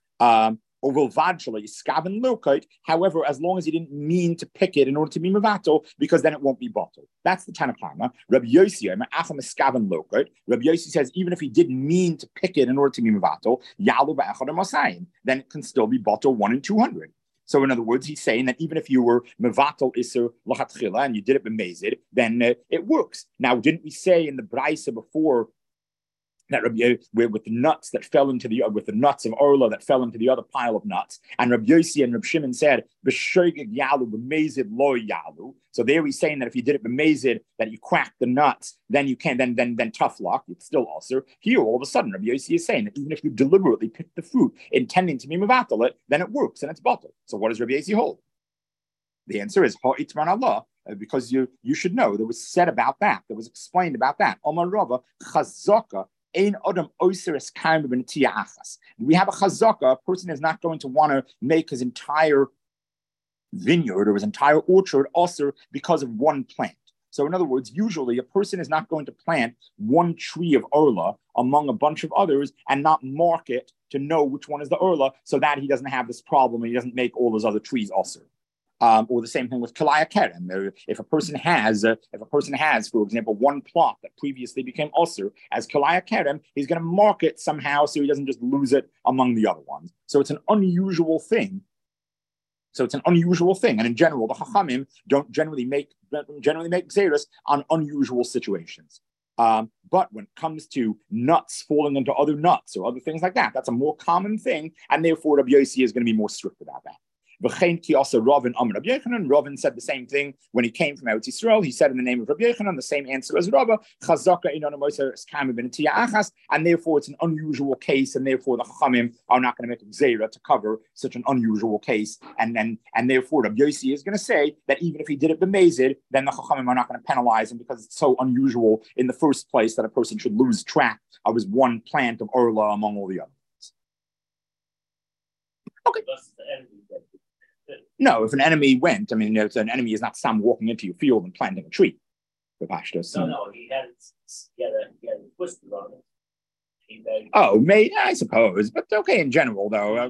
However, as long as he didn't mean to pick it in order to be mevatel, because then it won't be bottled. That's the Tanakama. Rabbi Yossi says even if he didn't mean to pick it in order to be mevatel, then it can still be bottled 1 in 200. So in other words, he's saying that even if you were mevatel iser lachatchila and you did it b'mezid, then it works. Now, didn't we say in the Braisa before with the nuts that fell into with the nuts of Orla that fell into the other pile of nuts. And Rabbi Yossi and Rabbi Shimon said, "B'shoigig yalu, b'mezid lo yalu." So there he's saying that if you did it b'mezid, that you cracked the nuts, then you can then tough luck. It's still ulcer. Here, all of a sudden, Rabbi Yossi is saying that even if you deliberately pick the fruit intending to be mevatel it, then it works and it's bottled. So what does Rabbi Yossi hold? The answer is ha'itman Allah. Because you should know there was said about that, there was explained about that. Omar Rava chazaka ein adam oiseres kaim b'netiya achas. We have a chazaka. A person is not going to want to make his entire vineyard or his entire orchard osir because of one plant. So in other words, usually a person is not going to plant one tree of Orla among a bunch of others and not mark it to know which one is the Orla so that he doesn't have this problem and he doesn't make all those other trees osir. Or the same thing with Kalaya Kerem. If a person has, for example, one plot that previously became Osir as Kalaya Kerem, he's going to mark it somehow so he doesn't just lose it among the other ones. So it's an unusual thing. And in general, the Chachamim don't generally make Xeris on unusual situations. But when it comes to nuts falling into other nuts or other things like that, that's a more common thing, and therefore Rabbi Yossi is going to be more strict about that. Ravin said the same thing when he came from Eretz Yisrael. He said in the name of Rabbi Yochanan the same answer as Rava. And therefore it's an unusual case, and therefore the Chachamim are not going to make a gzeira to cover such an unusual case. And therefore Rabbi Yossi is going to say that even if he did it b'mezid, then the Chachamim are not going to penalize him because it's so unusual in the first place that a person should lose track of his one plant of Orla among all the others. Okay. No, if an enemy went, I mean, if an enemy is not some walking into your field and planting a tree. No, he had a twisted on it. Oh, I suppose, but okay in general, though.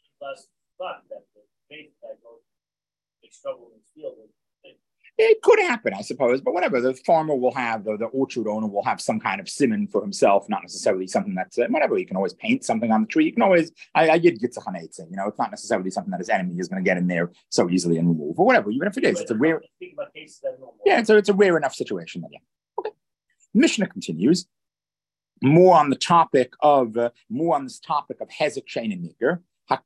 It could happen, I suppose, but whatever. The farmer will have, the orchard owner will have some kind of simon for himself, not necessarily something that's, whatever. You can always paint something on the tree. You can always, I did get it's not necessarily something that his enemy is going to get in there so easily and remove, or whatever, even if it is. It's a rare, so it's a rare enough situation. Yeah. Okay. Mishnah continues, more on this topic of Hezek, Shein, and Nicker.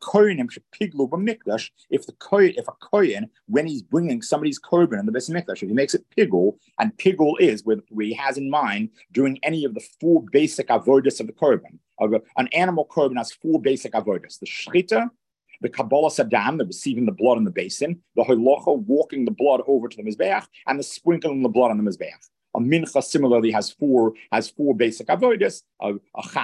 If a kohen, when he's bringing somebody's korban in the Beis Mikdash, if he makes it pigul, and pigul is where he has in mind doing any of the four basic avodas of the korban. An animal korban has four basic avodas: the shchita, the kabbalah sadam, the receiving the blood in the basin, the holocha, walking the blood over to the mizbeach, and the sprinkling the blood on the mizbeach. A mincha similarly has four basic avodas. A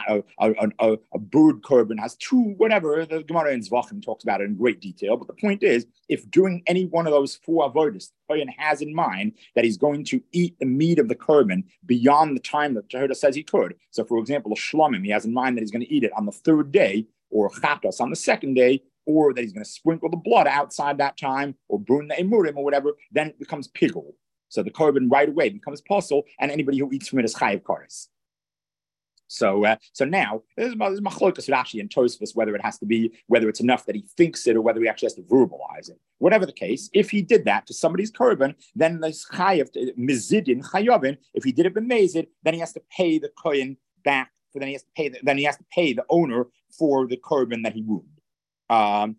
bird korban has two, whatever. The Gemara in Zvachim talks about it in great detail. But the point is, if doing any one of those four avodas, the kohen has in mind that he's going to eat the meat of the korban beyond the time that Jehuda says he could. So, for example, a shlomim, he has in mind that he's going to eat it on the third day, or chatos on the second day, or that he's going to sprinkle the blood outside that time, or burn the emurim, or whatever. Then it becomes pigul. So the korban right away becomes possible, and anybody who eats from it is chayiv kares. So now there's machlokas Rashi and Tosfos whether it's enough that he thinks it or whether he actually has to verbalize it. Whatever the case, if he did that to somebody's korban, then there's chayiv mizidin chayovin. If he did it b'mezid, then he has to pay the kohen back. Then he has to pay the owner for the korban that he wounded.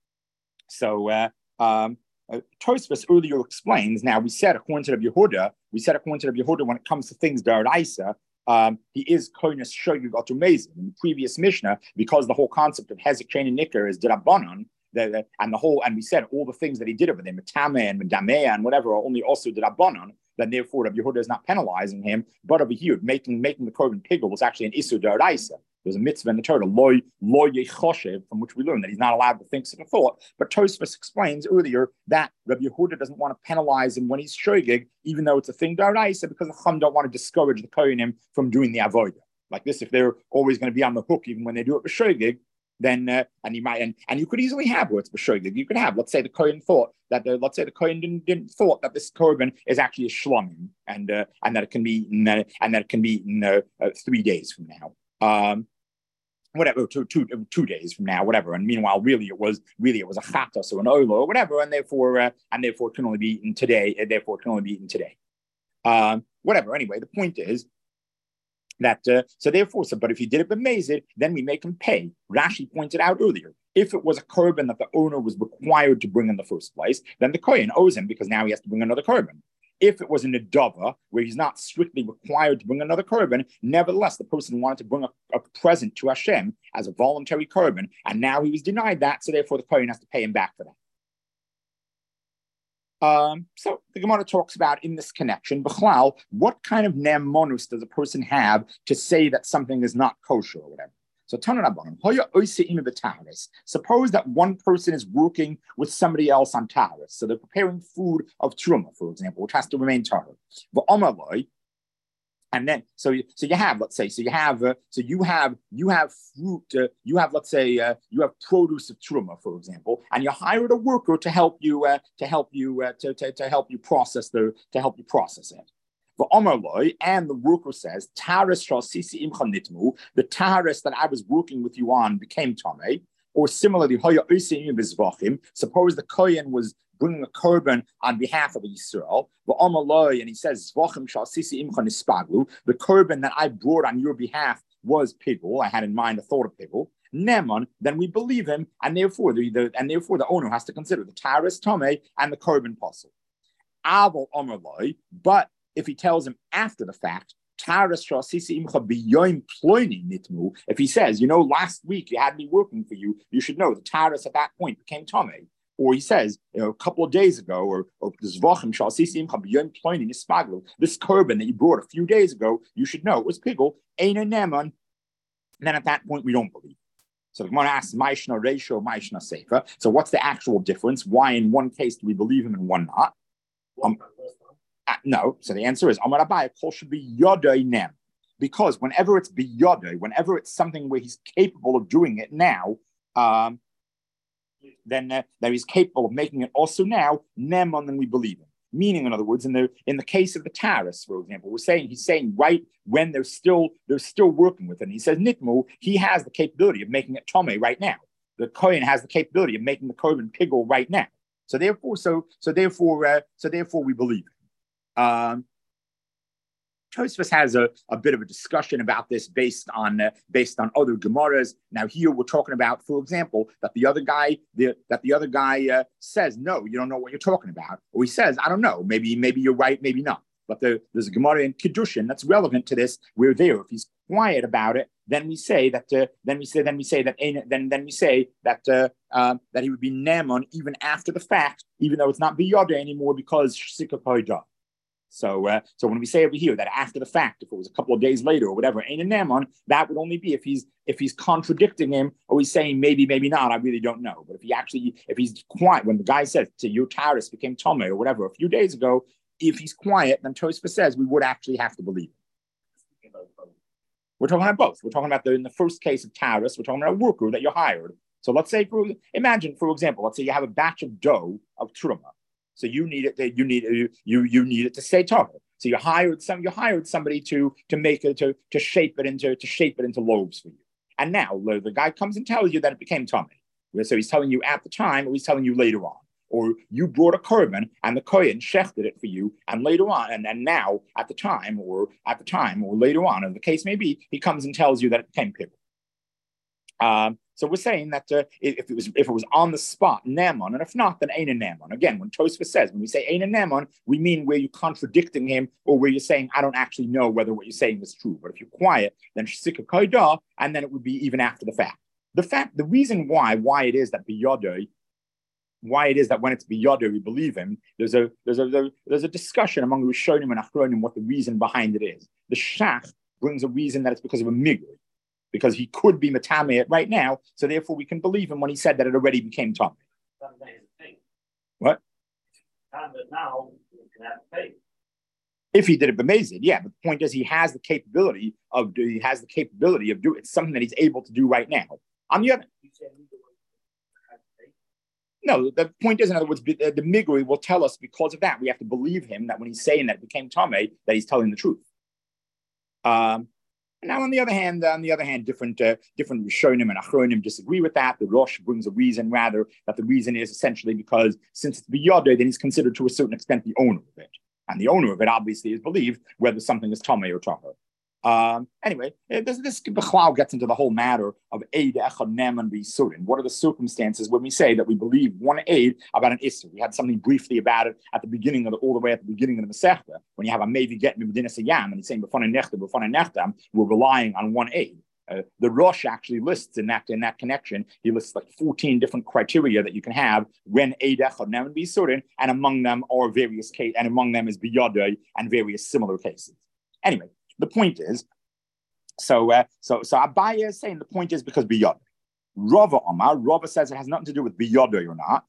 Tosfos earlier explains. Now we said according to Rabbi Yehuda, when it comes to things d'oraisa, he is koines shogeg otumezid. In the previous Mishnah, because the whole concept of Hezek, Shein, and Nicker is d'Rabbanan, and we said all the things that he did over there, Metame and Medamea and whatever, are only also d'Rabbanan. Then therefore Rabbi Yehuda is not penalizing him. But over here, making the korban pigul was actually an isur d'oraisa. There's a mitzvah in the Torah, lo yechoshev, from which we learn that he's not allowed to think such a thought. But Tosfos explains earlier that Rabbi Yehuda doesn't want to penalize him when he's shogeg, even though it's a thing d'oraisa, because the Chum don't want to discourage the kohenim from doing the avodah. Like this, if they're always going to be on the hook, even when they do it b'shogeg, then and you could easily have where it's b'shogeg. You could have, let's say the kohen thought that didn't thought that this korban is actually a shlomim, and that it can be eaten 3 days from now. Whatever, two days from now, whatever. And meanwhile, really it was a chatas or an oilo or whatever, and therefore it can only be eaten today. Whatever. Anyway, the point is But if he did it b'mezid, then we make him pay. Rashi pointed out earlier, if it was a korban that the owner was required to bring in the first place, then the kohen owes him because now he has to bring another korban. If it was a nedava, where he's not strictly required to bring another korban, nevertheless, the person wanted to bring a present to Hashem as a voluntary korban, and now he was denied that, so therefore the kohen has to pay him back for that. So the Gemara talks about in this connection, B'chlal, what kind of ne'emonus does a person have to say that something is not kosher or whatever? So suppose that one person is working with somebody else on taharis. So they're preparing food of truma, for example, which has to remain tahar. And then, so you have, let's say, you have fruit, you have produce of truma, for example, and you hired a worker to help you process it. And the worker says, the taharis that I was working with you on became tamei. Or similarly, suppose the kohen was bringing a korban on behalf of Yisrael, and he says, the korban that I brought on your behalf was pigul. I had in mind a thought of pigul. Neman, then we believe him, and therefore the owner has to consider the taharis tamei and the korban pasul. But if he tells him after the fact, if he says, last week you had me working for you, you should know the taharis at that point became tamei. Or he says, a couple of days ago, or this korban that you brought a few days ago, you should know it was pigul, ein neman. Then at that point we don't believe. So the Gemara asks, Maishna Reisho, Maishna Sefer. So what's the actual difference? Why in one case do we believe him and one not? No. So the answer is Amar Abai, kol should be yodai nem. Because whenever it's biyodai, whenever it's something where he's capable of doing it now, then that he's capable of making it also now, nem, and then we believe him. Meaning, in other words, in the case of the taharis, for example, he's saying right when they're still working with it. And he says nitmu, he has the capability of making it tamei right now. The kohen has the capability of making the korban pigul right now. So therefore we believe it. Tosfos has a bit of a discussion about this based on other Gemaras. Now here we're talking about, for example, that the other guy says, no, you don't know what you're talking about, or he says, I don't know, maybe you're right, maybe not. But there's a Gemara in Kiddushin that's relevant to this. We're there. If he's quiet about it, then we say that he would be neman even after the fact, even though it's not biyada anymore because shika koida. So when we say over here that after the fact, if it was a couple of days later or whatever, ain't a neman, that would only be if he's contradicting him or he's saying maybe not. I really don't know. But if he's quiet when the guy says to your taharis became tamei or whatever a few days ago, if he's quiet, then Tosfos says we would actually have to believe him. We're talking about both. We're talking about in the first case of taharis, we're talking about a worker that you hired. So let's say, imagine, for example, let's say you have a batch of dough of truma. So you need it to say tahor. So you hired somebody to make it to shape it into loaves for you. And now the guy comes and tells you that it became tamei. So he's telling you at the time, or he's telling you later on. Or you brought a korban and the kohen shechted it for you, and later on, and now at the time, or later on, as the case may be, he comes and tells you that it became pigul. So we're saying that if it was on the spot, neman, and if not, then ain't a neman. Again, when Tosfos says, when we say ain't a neman, we mean where you're contradicting him or where you're saying, I don't actually know whether what you're saying is true. But if you're quiet, then shika koida, and then it would be even after the fact. The reason why it is that biyodai, why it is that when it's biyodai we believe him, there's a discussion among Rishonim and Achronim what the reason behind it is. The Shach brings a reason that it's because of a migri, because he could be matame it right now, so therefore we can believe him when he said that it already became tamei. What? Now you can have to pay. If he did it b'mezid, yeah. But the point is, he has the capability of doing. It's something that he's able to do right now. On the other, no. The point is, in other words, the migri will tell us because of that we have to believe him that when he's saying that it became tamei, that he's telling the truth. Now, on the other hand, different Rishonim and Achronim disagree with that. The Rosh brings a reason, rather, that the reason is essentially because since it's biyodai, then he's considered to a certain extent the owner of it. And the owner of it obviously is believed whether something is tamei or tahor. Anyway, this Bechlal gets into the whole matter of Eid Echad Neman B'Yisurin. What are the circumstances when we say that we believe one Eid about an Isser? We had something briefly about it at the beginning of all the way at the beginning of the Masechta, when you have a Mevi get Medina Sayam and he's saying B'fanei Nechtam, we're relying on one Eid. The Rosh actually lists in that connection, he lists like 14 different criteria that you can have when Eid Echad Neman B'Yisurin, and among them are various cases, and among them is B'Yadai and various similar cases. Anyway, the point is, so Abaya is saying the point is because biyad. Rava says it has nothing to do with biyad or not.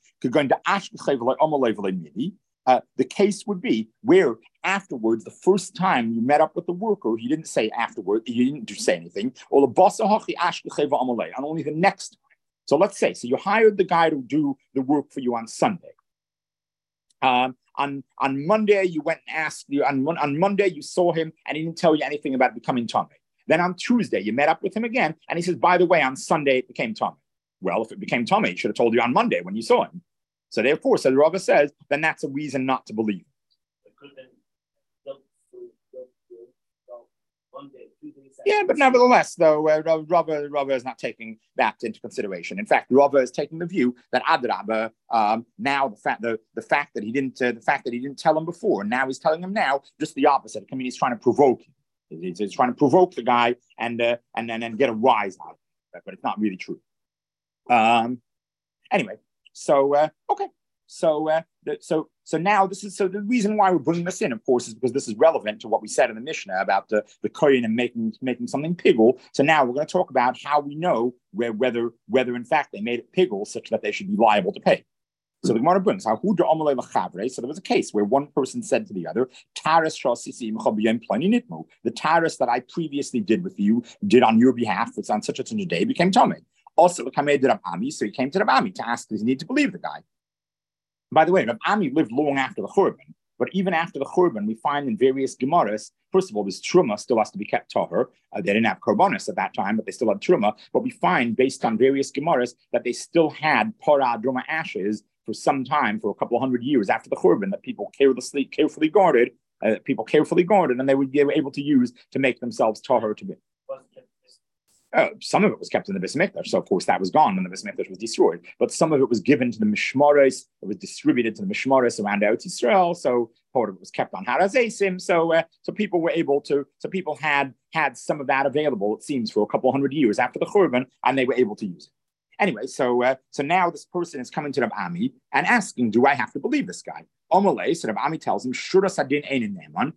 The case would be where afterwards, the first time you met up with the worker, he didn't say afterwards, he didn't say anything, or and only the next time. So let's say, you hired the guy to do the work for you on Sunday. On Monday, you went and asked you. On Monday, you saw him, and he didn't tell you anything about becoming Tomei. Then on Tuesday, you met up with him again, and he says, by the way, on Sunday, it became Tomei. Well, if it became Tomei, he should have told you on Monday when you saw him. So therefore, so the Rava says, then that's a reason not to believe. Yeah, but nevertheless, though, Rava is not taking that into consideration. In fact, Rava is taking the view that Adrabah, now the fact that he didn't tell him before, now he's telling him now, just the opposite. I mean, he's trying to provoke him. He's trying to provoke the guy and then get a rise out of it, but it's not really true. Anyway, okay. So now the reason why we're bringing this in, of course, is because this is relevant to what we said in the Mishnah about the kohen and making something pigul. So now we're going to talk about how we know whether in fact they made it pigul such that they should be liable to pay. So the Gemara brings how so there was a case where one person said to the other, the taris that I previously did on your behalf, it's on such a day, became Tomei. Also, so he came to Rab Ami to ask, does he need to believe the guy? By the way, Rab Ami lived long after the Churban, but even after the Churban, we find in various Gemaras, first of all, this Truma still has to be kept Tahor. They didn't have Korbanos at that time, but they still had Truma. But we find, based on various Gemaras, that they still had Parah Druma ashes for some time, for a couple of hundred years after the Churban, that people carefully guarded, and they would be able to use to make themselves Tahor to be. Some of it was kept in the Beis Mikdash, so of course that was gone when the Beis Mikdash was destroyed. But some of it was given to the Mishmaros, it was distributed to the Mishmaros around Eretz Yisrael. So part of it was kept on Har HaZeisim. So people were able to. So people had some of that available. It seems for a couple hundred years after the Churban, and they were able to use it. Anyway, so now this person is coming to Rab Ami and asking, do I have to believe this guy? Omalei, so Rab Ami tells him, Shura Sadin Ein Neman.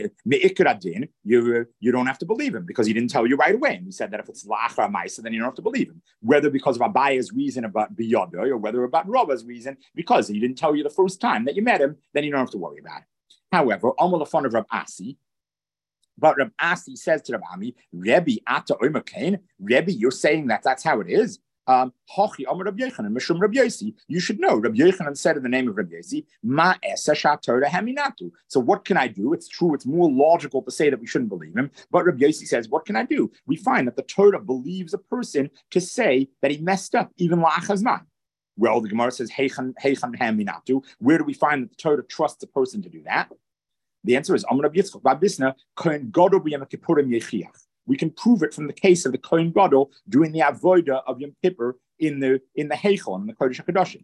You don't have to believe him because he didn't tell you right away. And we said that if it's la'achar ma'isa, then you don't have to believe him. Whether because of Abaya's reason about biyadai or whether about Rava's reason because he didn't tell you the first time that you met him, then you don't have to worry about it. However, Omal Afon of Rab Asi, but Rab Asi says to Rab Ami, Rebbe ata oimerkain, Rebbe, you're saying that's how it is. You should know. Rabbi Yochanan said in the name of Rabbi Yosi, Ma haminatu. So what can I do? It's true, it's more logical to say that we shouldn't believe him. But Rabbi Yosi says, what can I do? We find that the Torah believes a person to say that he messed up, even la'achazman. Well, the Gemara says, Heichan haminatu. Where do we find that the Torah trusts a person to do that? The answer is, Amar Rabbi Yitzchak Babisna, Kohen Gadol b'Yom Kippurim yechiach. We can prove it from the case of the Kohen Gadol doing the avodah of Yom Kippur in the Heichal, in the Kodesh HaKadoshim.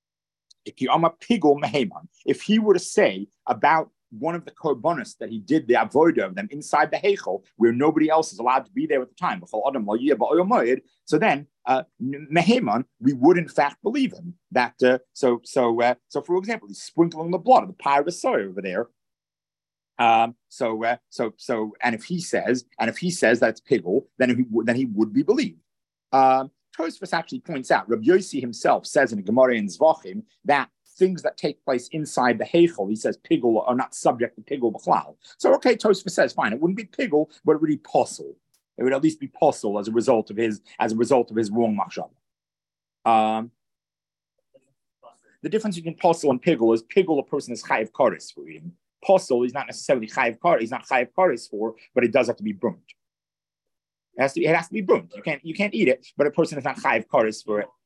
If he were to say about one of the korbanos that he did the avodah of them inside the Heichal, where nobody else is allowed to be there at the time, so then Meheman, we would in fact believe him. That so for example, he's sprinkling the blood of the Pyre of the soil over there. And if he says that it's pigul, then he would be believed. Tosfos actually points out, Rabbi Yosi himself says in a Gemara in Zvachim that things that take place inside the Heichel, he says pigul are not subject to pigul b'chlal. So okay, Tosfos says fine, it wouldn't be pigul, but it would be posel. It would at least be posel as a result of his wrong machshava. The difference between posel and pigul is pigul, a person is chayiv kares for eating. Posel, he's not necessarily chayiv kares. He's not chayiv kares for, but it does have to be burnt. It has to be burnt. You can't eat it, but a person is not chayiv kares for it.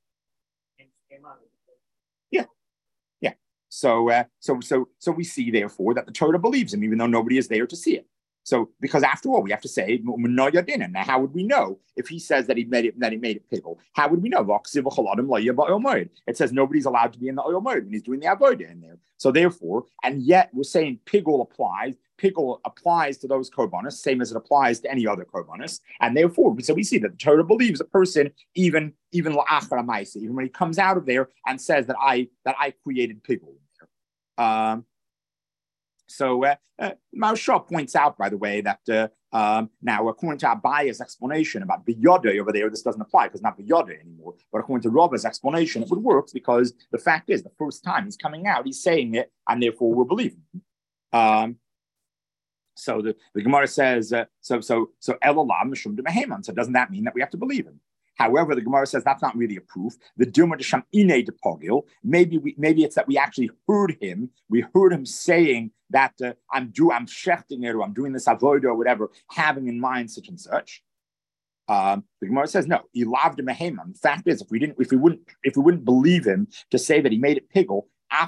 Yeah. So we see therefore that the Torah believes him, even though nobody is there to see it. So, because after all, we have to say, now how would we know if he says that he made it pickle? How would we know? It says nobody's allowed to be in the oil mode when he's doing the avodah in there. So therefore, and yet we're saying pickle applies. Pickle applies to those korbanos, same as it applies to any other korbanos. And therefore, so we see that the Torah believes a person even la'achar ha'maisa, even when he comes out of there and says that I created pickle. So Maharsha points out, by the way, that now, according to Abaya's explanation about Biyoda over there, this doesn't apply because not Biyoda anymore. But according to Rava's explanation, it would work because the fact is, the first time he's coming out, he's saying it, and therefore we're believing him. So the Gemara says, so Elolam Mishum de Meheman. So doesn't that mean that we have to believe him? However, the Gemara says that's not really a proof. The Dilma de Sham Ine de Pogil. Maybe it's that we actually heard him. We heard him saying that I'm shechting it, or I'm doing this avodah or whatever, having in mind such and such. The Gemara says no. Ilav de Meheman. The fact is, if we wouldn't believe him to say that he made it piggle,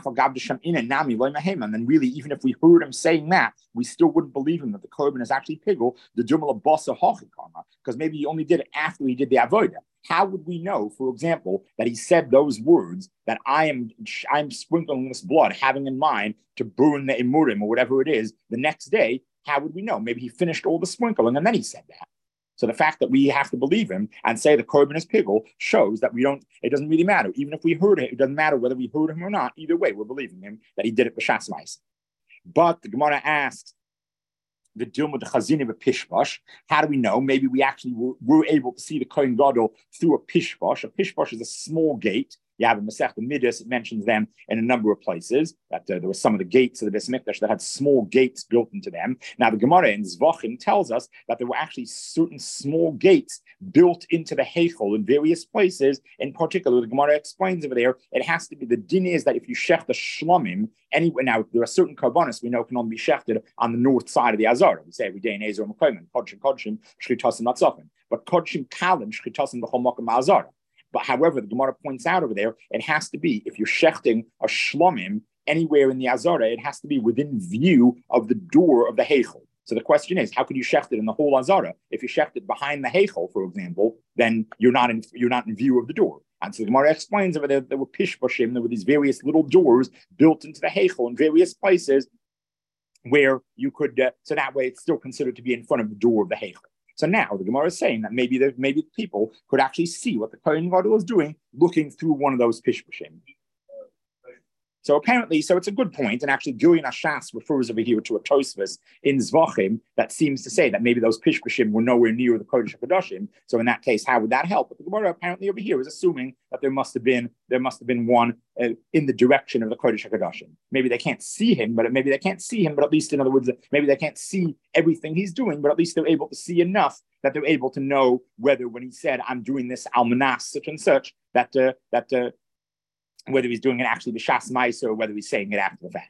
then really, even if we heard him saying that, we still wouldn't believe him that the korban is actually piggle, the Jumala Bossa Hochikama, because maybe he only did it after he did the avodah. How would we know, for example, that he said those words, that I'm sprinkling this blood, having in mind to burn the emurim or whatever it is, the next day? How would we know? Maybe he finished all the sprinkling and then he said that. So the fact that we have to believe him and say the korban is piggle shows that it doesn't really matter. Even if we heard it, it doesn't matter whether we heard him or not. Either way, we're believing him that he did it b'shas ma'aseh. But the Gemara asks, the Dilma de Chazini b'pishbosh, how do we know? Maybe we actually were able to see the Kohen Gadol through a pishbosh. A pishbosh is a small gate. You have in Masechta Midas, it mentions them in a number of places, that there were some of the gates of the Beis Mikdash that had small gates built into them. Now, the Gemara in Zvachim tells us that there were actually certain small gates built into the Heichel in various places. In particular, the Gemara explains over there, it has to be, the din is that if you shech the shlomim, anyway, now there are certain karbanos we know can only be shechted on the north side of the Azara. We say every day in Ezer Mekomen, Kodshim, Shchitasim Natzofim. But Kodshim Kalim, Shchitasim B'chol Mokum Azara. But however, the Gemara points out over there, it has to be, if you're shechting a shlomim anywhere in the Azara, it has to be within view of the door of the Heichel. So the question is, how can you shecht it in the whole Azara? If you shecht it behind the Heichel, for example, then you're not in view of the door. And so the Gemara explains over there, there were pishboshim, there were these various little doors built into the Heichel in various places where you could, so that way it's still considered to be in front of the door of the Heichel. So now the Gemara is saying that maybe people could actually see what the Kohen Gadol is doing, looking through one of those pishboshim. So apparently, so it's a good point, and actually Gilyon Ashas refers over here to a Tosfos in Zvachim that seems to say that maybe those pishboshim were nowhere near the Kodesh HaKadoshim. So in that case, how would that help? But the Gemara apparently over here is assuming that there must have been one in the direction of the Kodesh HaKadoshim. Maybe they can't see him, but at least, in other words, maybe they can't see everything he's doing, but at least they're able to see enough that they're able to know whether, when he said, "I'm doing this almanas such and such," whether he's doing it actually b'shas ma'aseh or whether he's saying it after the fact.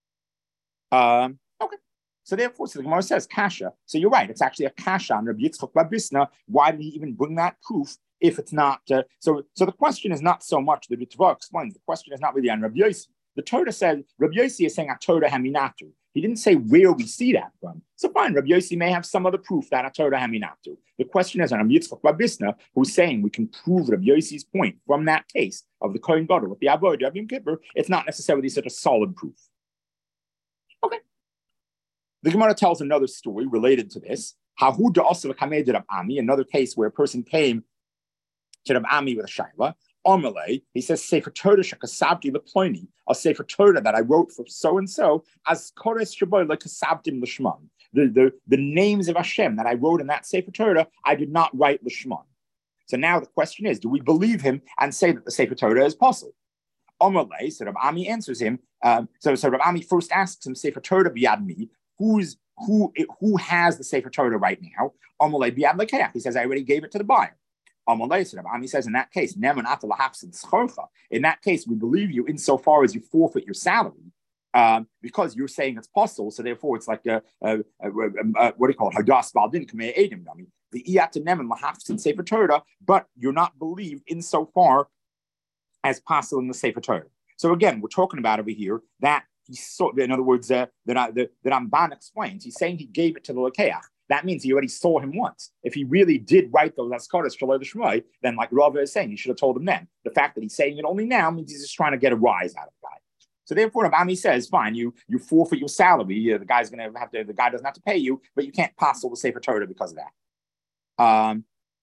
Okay. So therefore, the Gemara says kasha. So you're right. It's actually a kasha on Rabbi Yitzchak bar Bisna. Why did he even bring that proof if it's not? So the question is not so much, the Ritva explains, the question is not really on Rabbi Yossi. The Torah said, Rabbi Yossi is saying a Torah haminatu. He didn't say where we see that from. So fine, Rabbi Yossi may have some other proof that a Torah haminatu. The question is on Rabbi Yitzchak bar Bisna, who's saying we can prove Rabbi Yossi's point from that case of the Kohen Gadol with the avodah of Yom Kippur. It's not necessarily such a solid proof. Okay. The Gemara tells another story related to this. Hahu da'asav kamei de Rab Ami, another case where a person came to Rab Ami with a shayla. Amalei, he says, Sefer Torah shekasabdi leploni, a Sefer Torah that I wrote for so and so, as kores shaboy lekasabdim l'shman. The names of Hashem that I wrote in that Sefer Torah, I did not write l'shman. So now the question is, do we believe him and say that the Sefer Torah is possible? Amalei, so Rab Ami answers him. So Rab Ami first asks him, Sefer Torah biyad mi, who has the Sefer Torah right now? Amalei biyad lekeach. He says, I already gave it to the buyer. Ami says, in that case, in that case, we believe you insofar as you forfeit your salary, because you're saying it's possible. So therefore, it's like what do you call it? Hadas baldin kamei edim dami. The iyatanem lahafsin Sefer Torah, but you're not believed insofar as possible in the Sefer Torah. So again, we're talking about over here that he saw. In other words, the Ramban explains. He's saying he gave it to the Lakeach. That means he already saw him once. If he really did write those Askaras Shaloi L'Shmoi, then like Rava is saying, he should have told him then. The fact that he's saying it only now means he's just trying to get a rise out of the guy. So therefore, Rabami says, fine, you forfeit your salary. The guy doesn't have to pay you, but you can't pass over Sefer Torah because of that.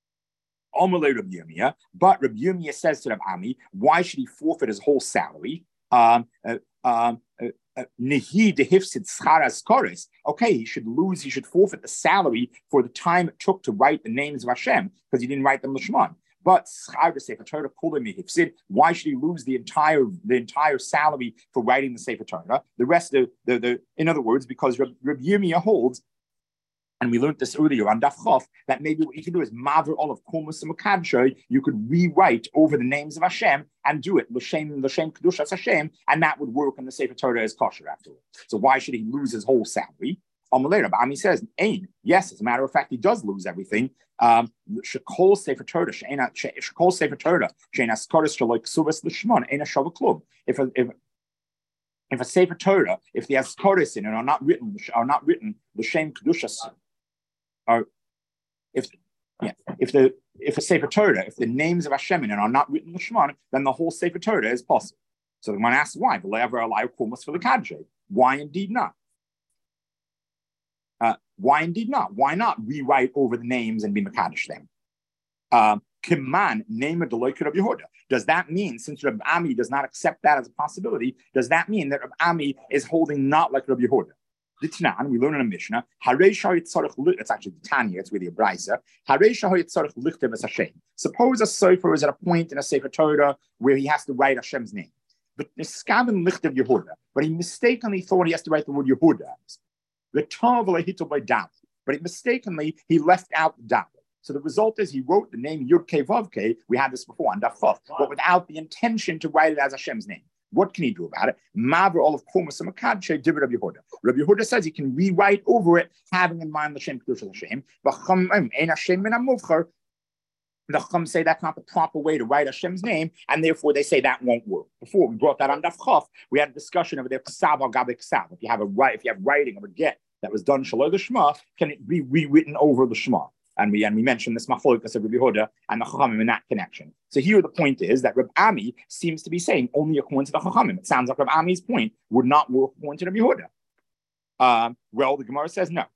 But Rabbi Yirmiyah says to Rabami, why should he forfeit his whole salary? Okay, he should forfeit the salary for the time it took to write the names of Hashem because he didn't write them Lishman. But why should he lose the entire salary for writing the Sefer Torah? The rest of in other words, because Rabbi Yirmiyah holds, and we learned this earlier on Daf Chof, that maybe what you can do is Maver all of Kumus and Makadshai, you could rewrite over the names of Hashem and do it, L'Shem Kedushas Hashem, and that would work in the Sefer Torah as kosher afterwards. So why should he lose his whole salary? But Ami says, Ain, yes, as a matter of fact, he does lose everything. Shekol Sefer Torah, Shekol Sefer Torah, Shenas Kodesh Shaloi Ksuvas L'Shmon, Eina Shava Klub. If a Sefer Torah, if the Askaris in it are not written L'Shem Kedushas, or if a Sefer Torah, if the names of Hashem in it are not written L'Shmon, then the whole Sefer Torah is possible. So the one asks why? Why indeed not? Why indeed not? Why not rewrite over the names and be Mekadosh them? Kiman name of Deloiket of Yehuda. Does that mean, since Rabbi Ami does not accept that as a possibility, does that mean that Rabbi Ami is holding not like Rabbi Yehuda? Ditnan, we learn in a Mishnah, it's actually the Tanya, it's really a Brisa. Suppose a Sefer is at a point in a Sefer Torah where he has to write Hashem's name. But he mistakenly thought he has to write the word Yehuda. But he left out the Dalet. So the result is he wrote the name Yud Kei Vav Kei, we had this before on Daf Chof, but without the intention to write it as Hashem's name. What can he do about it? Maver all of Kumas and Makadshei Divid Rabbi Yehuda. Rabbi Yehuda says he can rewrite over it, having in mind the Shem Kedushas Hashem. But the Chum say that's not the proper way to write Hashem's name, and therefore they say that won't work. Before we brought that on Daf Chof, we had a discussion over there. Ksav al Gabe Ksav. If you have writing of a get that was done Shaloi L'Shma, can it be rewritten over the Shema? And we mentioned this Machlokas of Rabbi Yehuda and the Chachamim in that connection. So here the point is that Rabbi Ami seems to be saying only according to the Chachamim. It sounds like Rabbi Ami's point would not work according to Rabbi Yehuda. Well, the Gemara says no.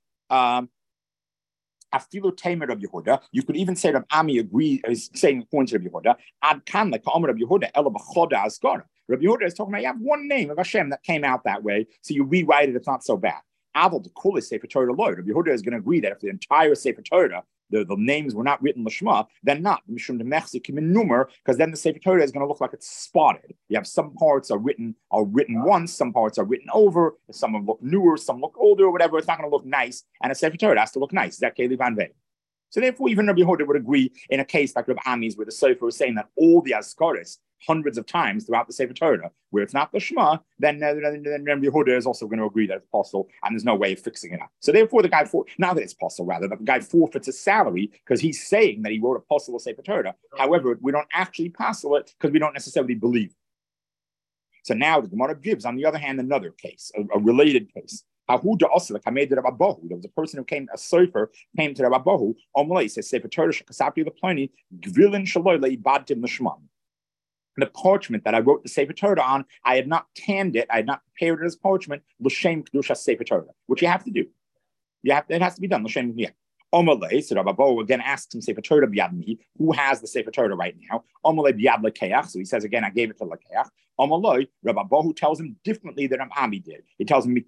Afilu Tamer Rabbi Yehuda. You could even say Rabbi Ami is saying according to Rabbi Yehuda. Ad kan like Rabbi Yehuda ela b'choda asgara. Rabbi Yehuda is talking about you have one name of Hashem that came out that way, so you rewrite it. It's not so bad. Aval to call it Sefer Torah Lord. Rabbi Yehuda is going to agree that if the entire Sefer Torah, the names were not written Lishma, then not. Because then the Sefer Torah is going to look like it's spotted. You have some parts are written once, some parts are written over, some look newer, some look older, or whatever. It's not going to look nice, and a Sefer Torah has to look nice. That Keli Van Vey. So therefore, even Rabbi Yehuda would agree in a case like Rabbi Ami's, where the Sefer is saying that all the Askaris hundreds of times throughout the Sefer Torah, where it's not the Shema, then Rabbi Yehuda is also going to agree that it's possible, and there's no way of fixing it up. So therefore, the guy not that it's possible, rather, but the guy forfeits his salary because he's saying that he wrote a possible Sefer Torah. However, we don't actually possible it because we don't necessarily believe it. So now the Gemara gives, on the other hand, another case, a related case. There was a person who came, a Sefer, came to Rabbi Bahu. He says, Sefer Torah shekasapti leploni gvilin shaloi leibadtim l'shmam. The parchment that I wrote the Sefer Torah on, I had not tanned it, I had not prepared it as parchment, l'shem kedushas Sefer Torah, which you have to do. It has to be done. L'shem, yeah. Omalei, so Rabbi Bo again asks him Sefer Torah biyad mi, who has the Sefer Torah right now? Omalei biyad lekeach, so he says again, I gave it to lekeach. Omalei, Rabbi Bo tells him differently than Ami did. He tells him,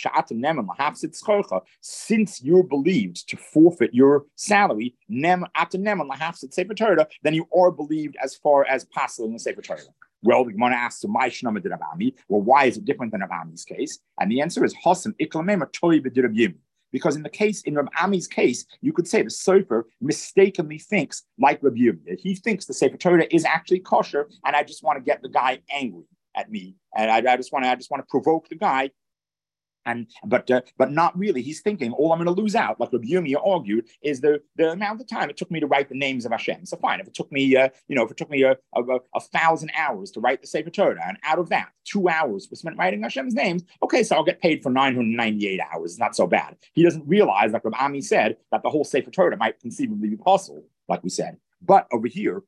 since you're believed to forfeit your salary, Sefer Torah, then you are believed as far as possible in the Sefer Torah. Well, the Gemara asks, "My shnama did Ami? Well, why is it different than Ami's case?" And the answer is, "Hasam iklamem toy b'dirab yim." Because in Rabbi Ami's case, you could say the Sefer mistakenly thinks like Rabbi Yirmiyah. He thinks the Sefer Torah is actually kosher, and I just want to get the guy angry at me, and I just want to provoke the guy But not really. He's thinking all I'm going to lose out, like Rabbi Yirmiyah argued, is the amount of time it took me to write the names of Hashem. So fine, if it took me if it took me a 1,000 hours to write the Sefer Torah, and out of that 2 hours was spent writing Hashem's names, okay, so I'll get paid for 998 hours. It's not so bad. He doesn't realize, like Rabbi Ami said, that the whole Sefer Torah might conceivably be possible, like we said. But over here,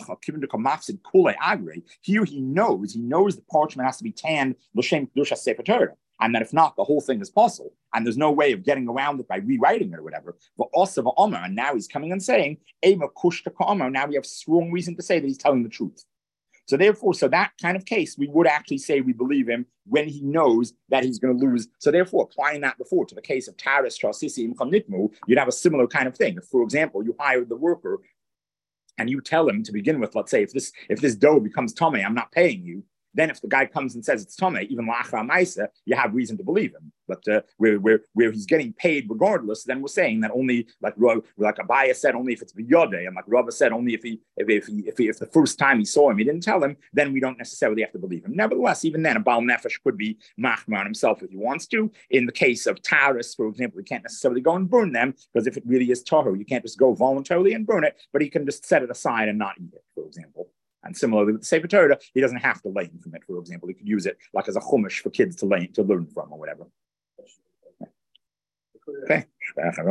here he knows the parchment has to be tanned l'shem kedusha Sefer Torah. And that if not, the whole thing is possible. And there's no way of getting around it by rewriting it or whatever. But also, and now he's coming and saying, now we have strong reason to say that he's telling the truth. So therefore, that kind of case, we would actually say we believe him when he knows that he's going to lose. So therefore, applying that before to the case of Taras, Chasisi, Imcham Nitmu, you'd have a similar kind of thing. If, for example, you hired the worker and you tell him to begin with, let's say, if this dough becomes tummy, I'm not paying you. Then if the guy comes and says it's Tomei, even Lachra Maisa, you have reason to believe him. But where he's getting paid regardless, then we're saying that only, like Abaya said, only if it's B'yodeh, and like Rabba said, only if the first time he saw him, he didn't tell him, then we don't necessarily have to believe him. Nevertheless, even then, a Baal Nefesh could be Machmar on himself if he wants to. In the case of Taras, for example, he can't necessarily go and burn them, because if it really is Tahor, you can't just go voluntarily and burn it, but he can just set it aside and not eat it, for example. And similarly with the Sefer Torah, he doesn't have to learn from it, for example. He could use it like as a chumash for kids to learn from or whatever. Okay.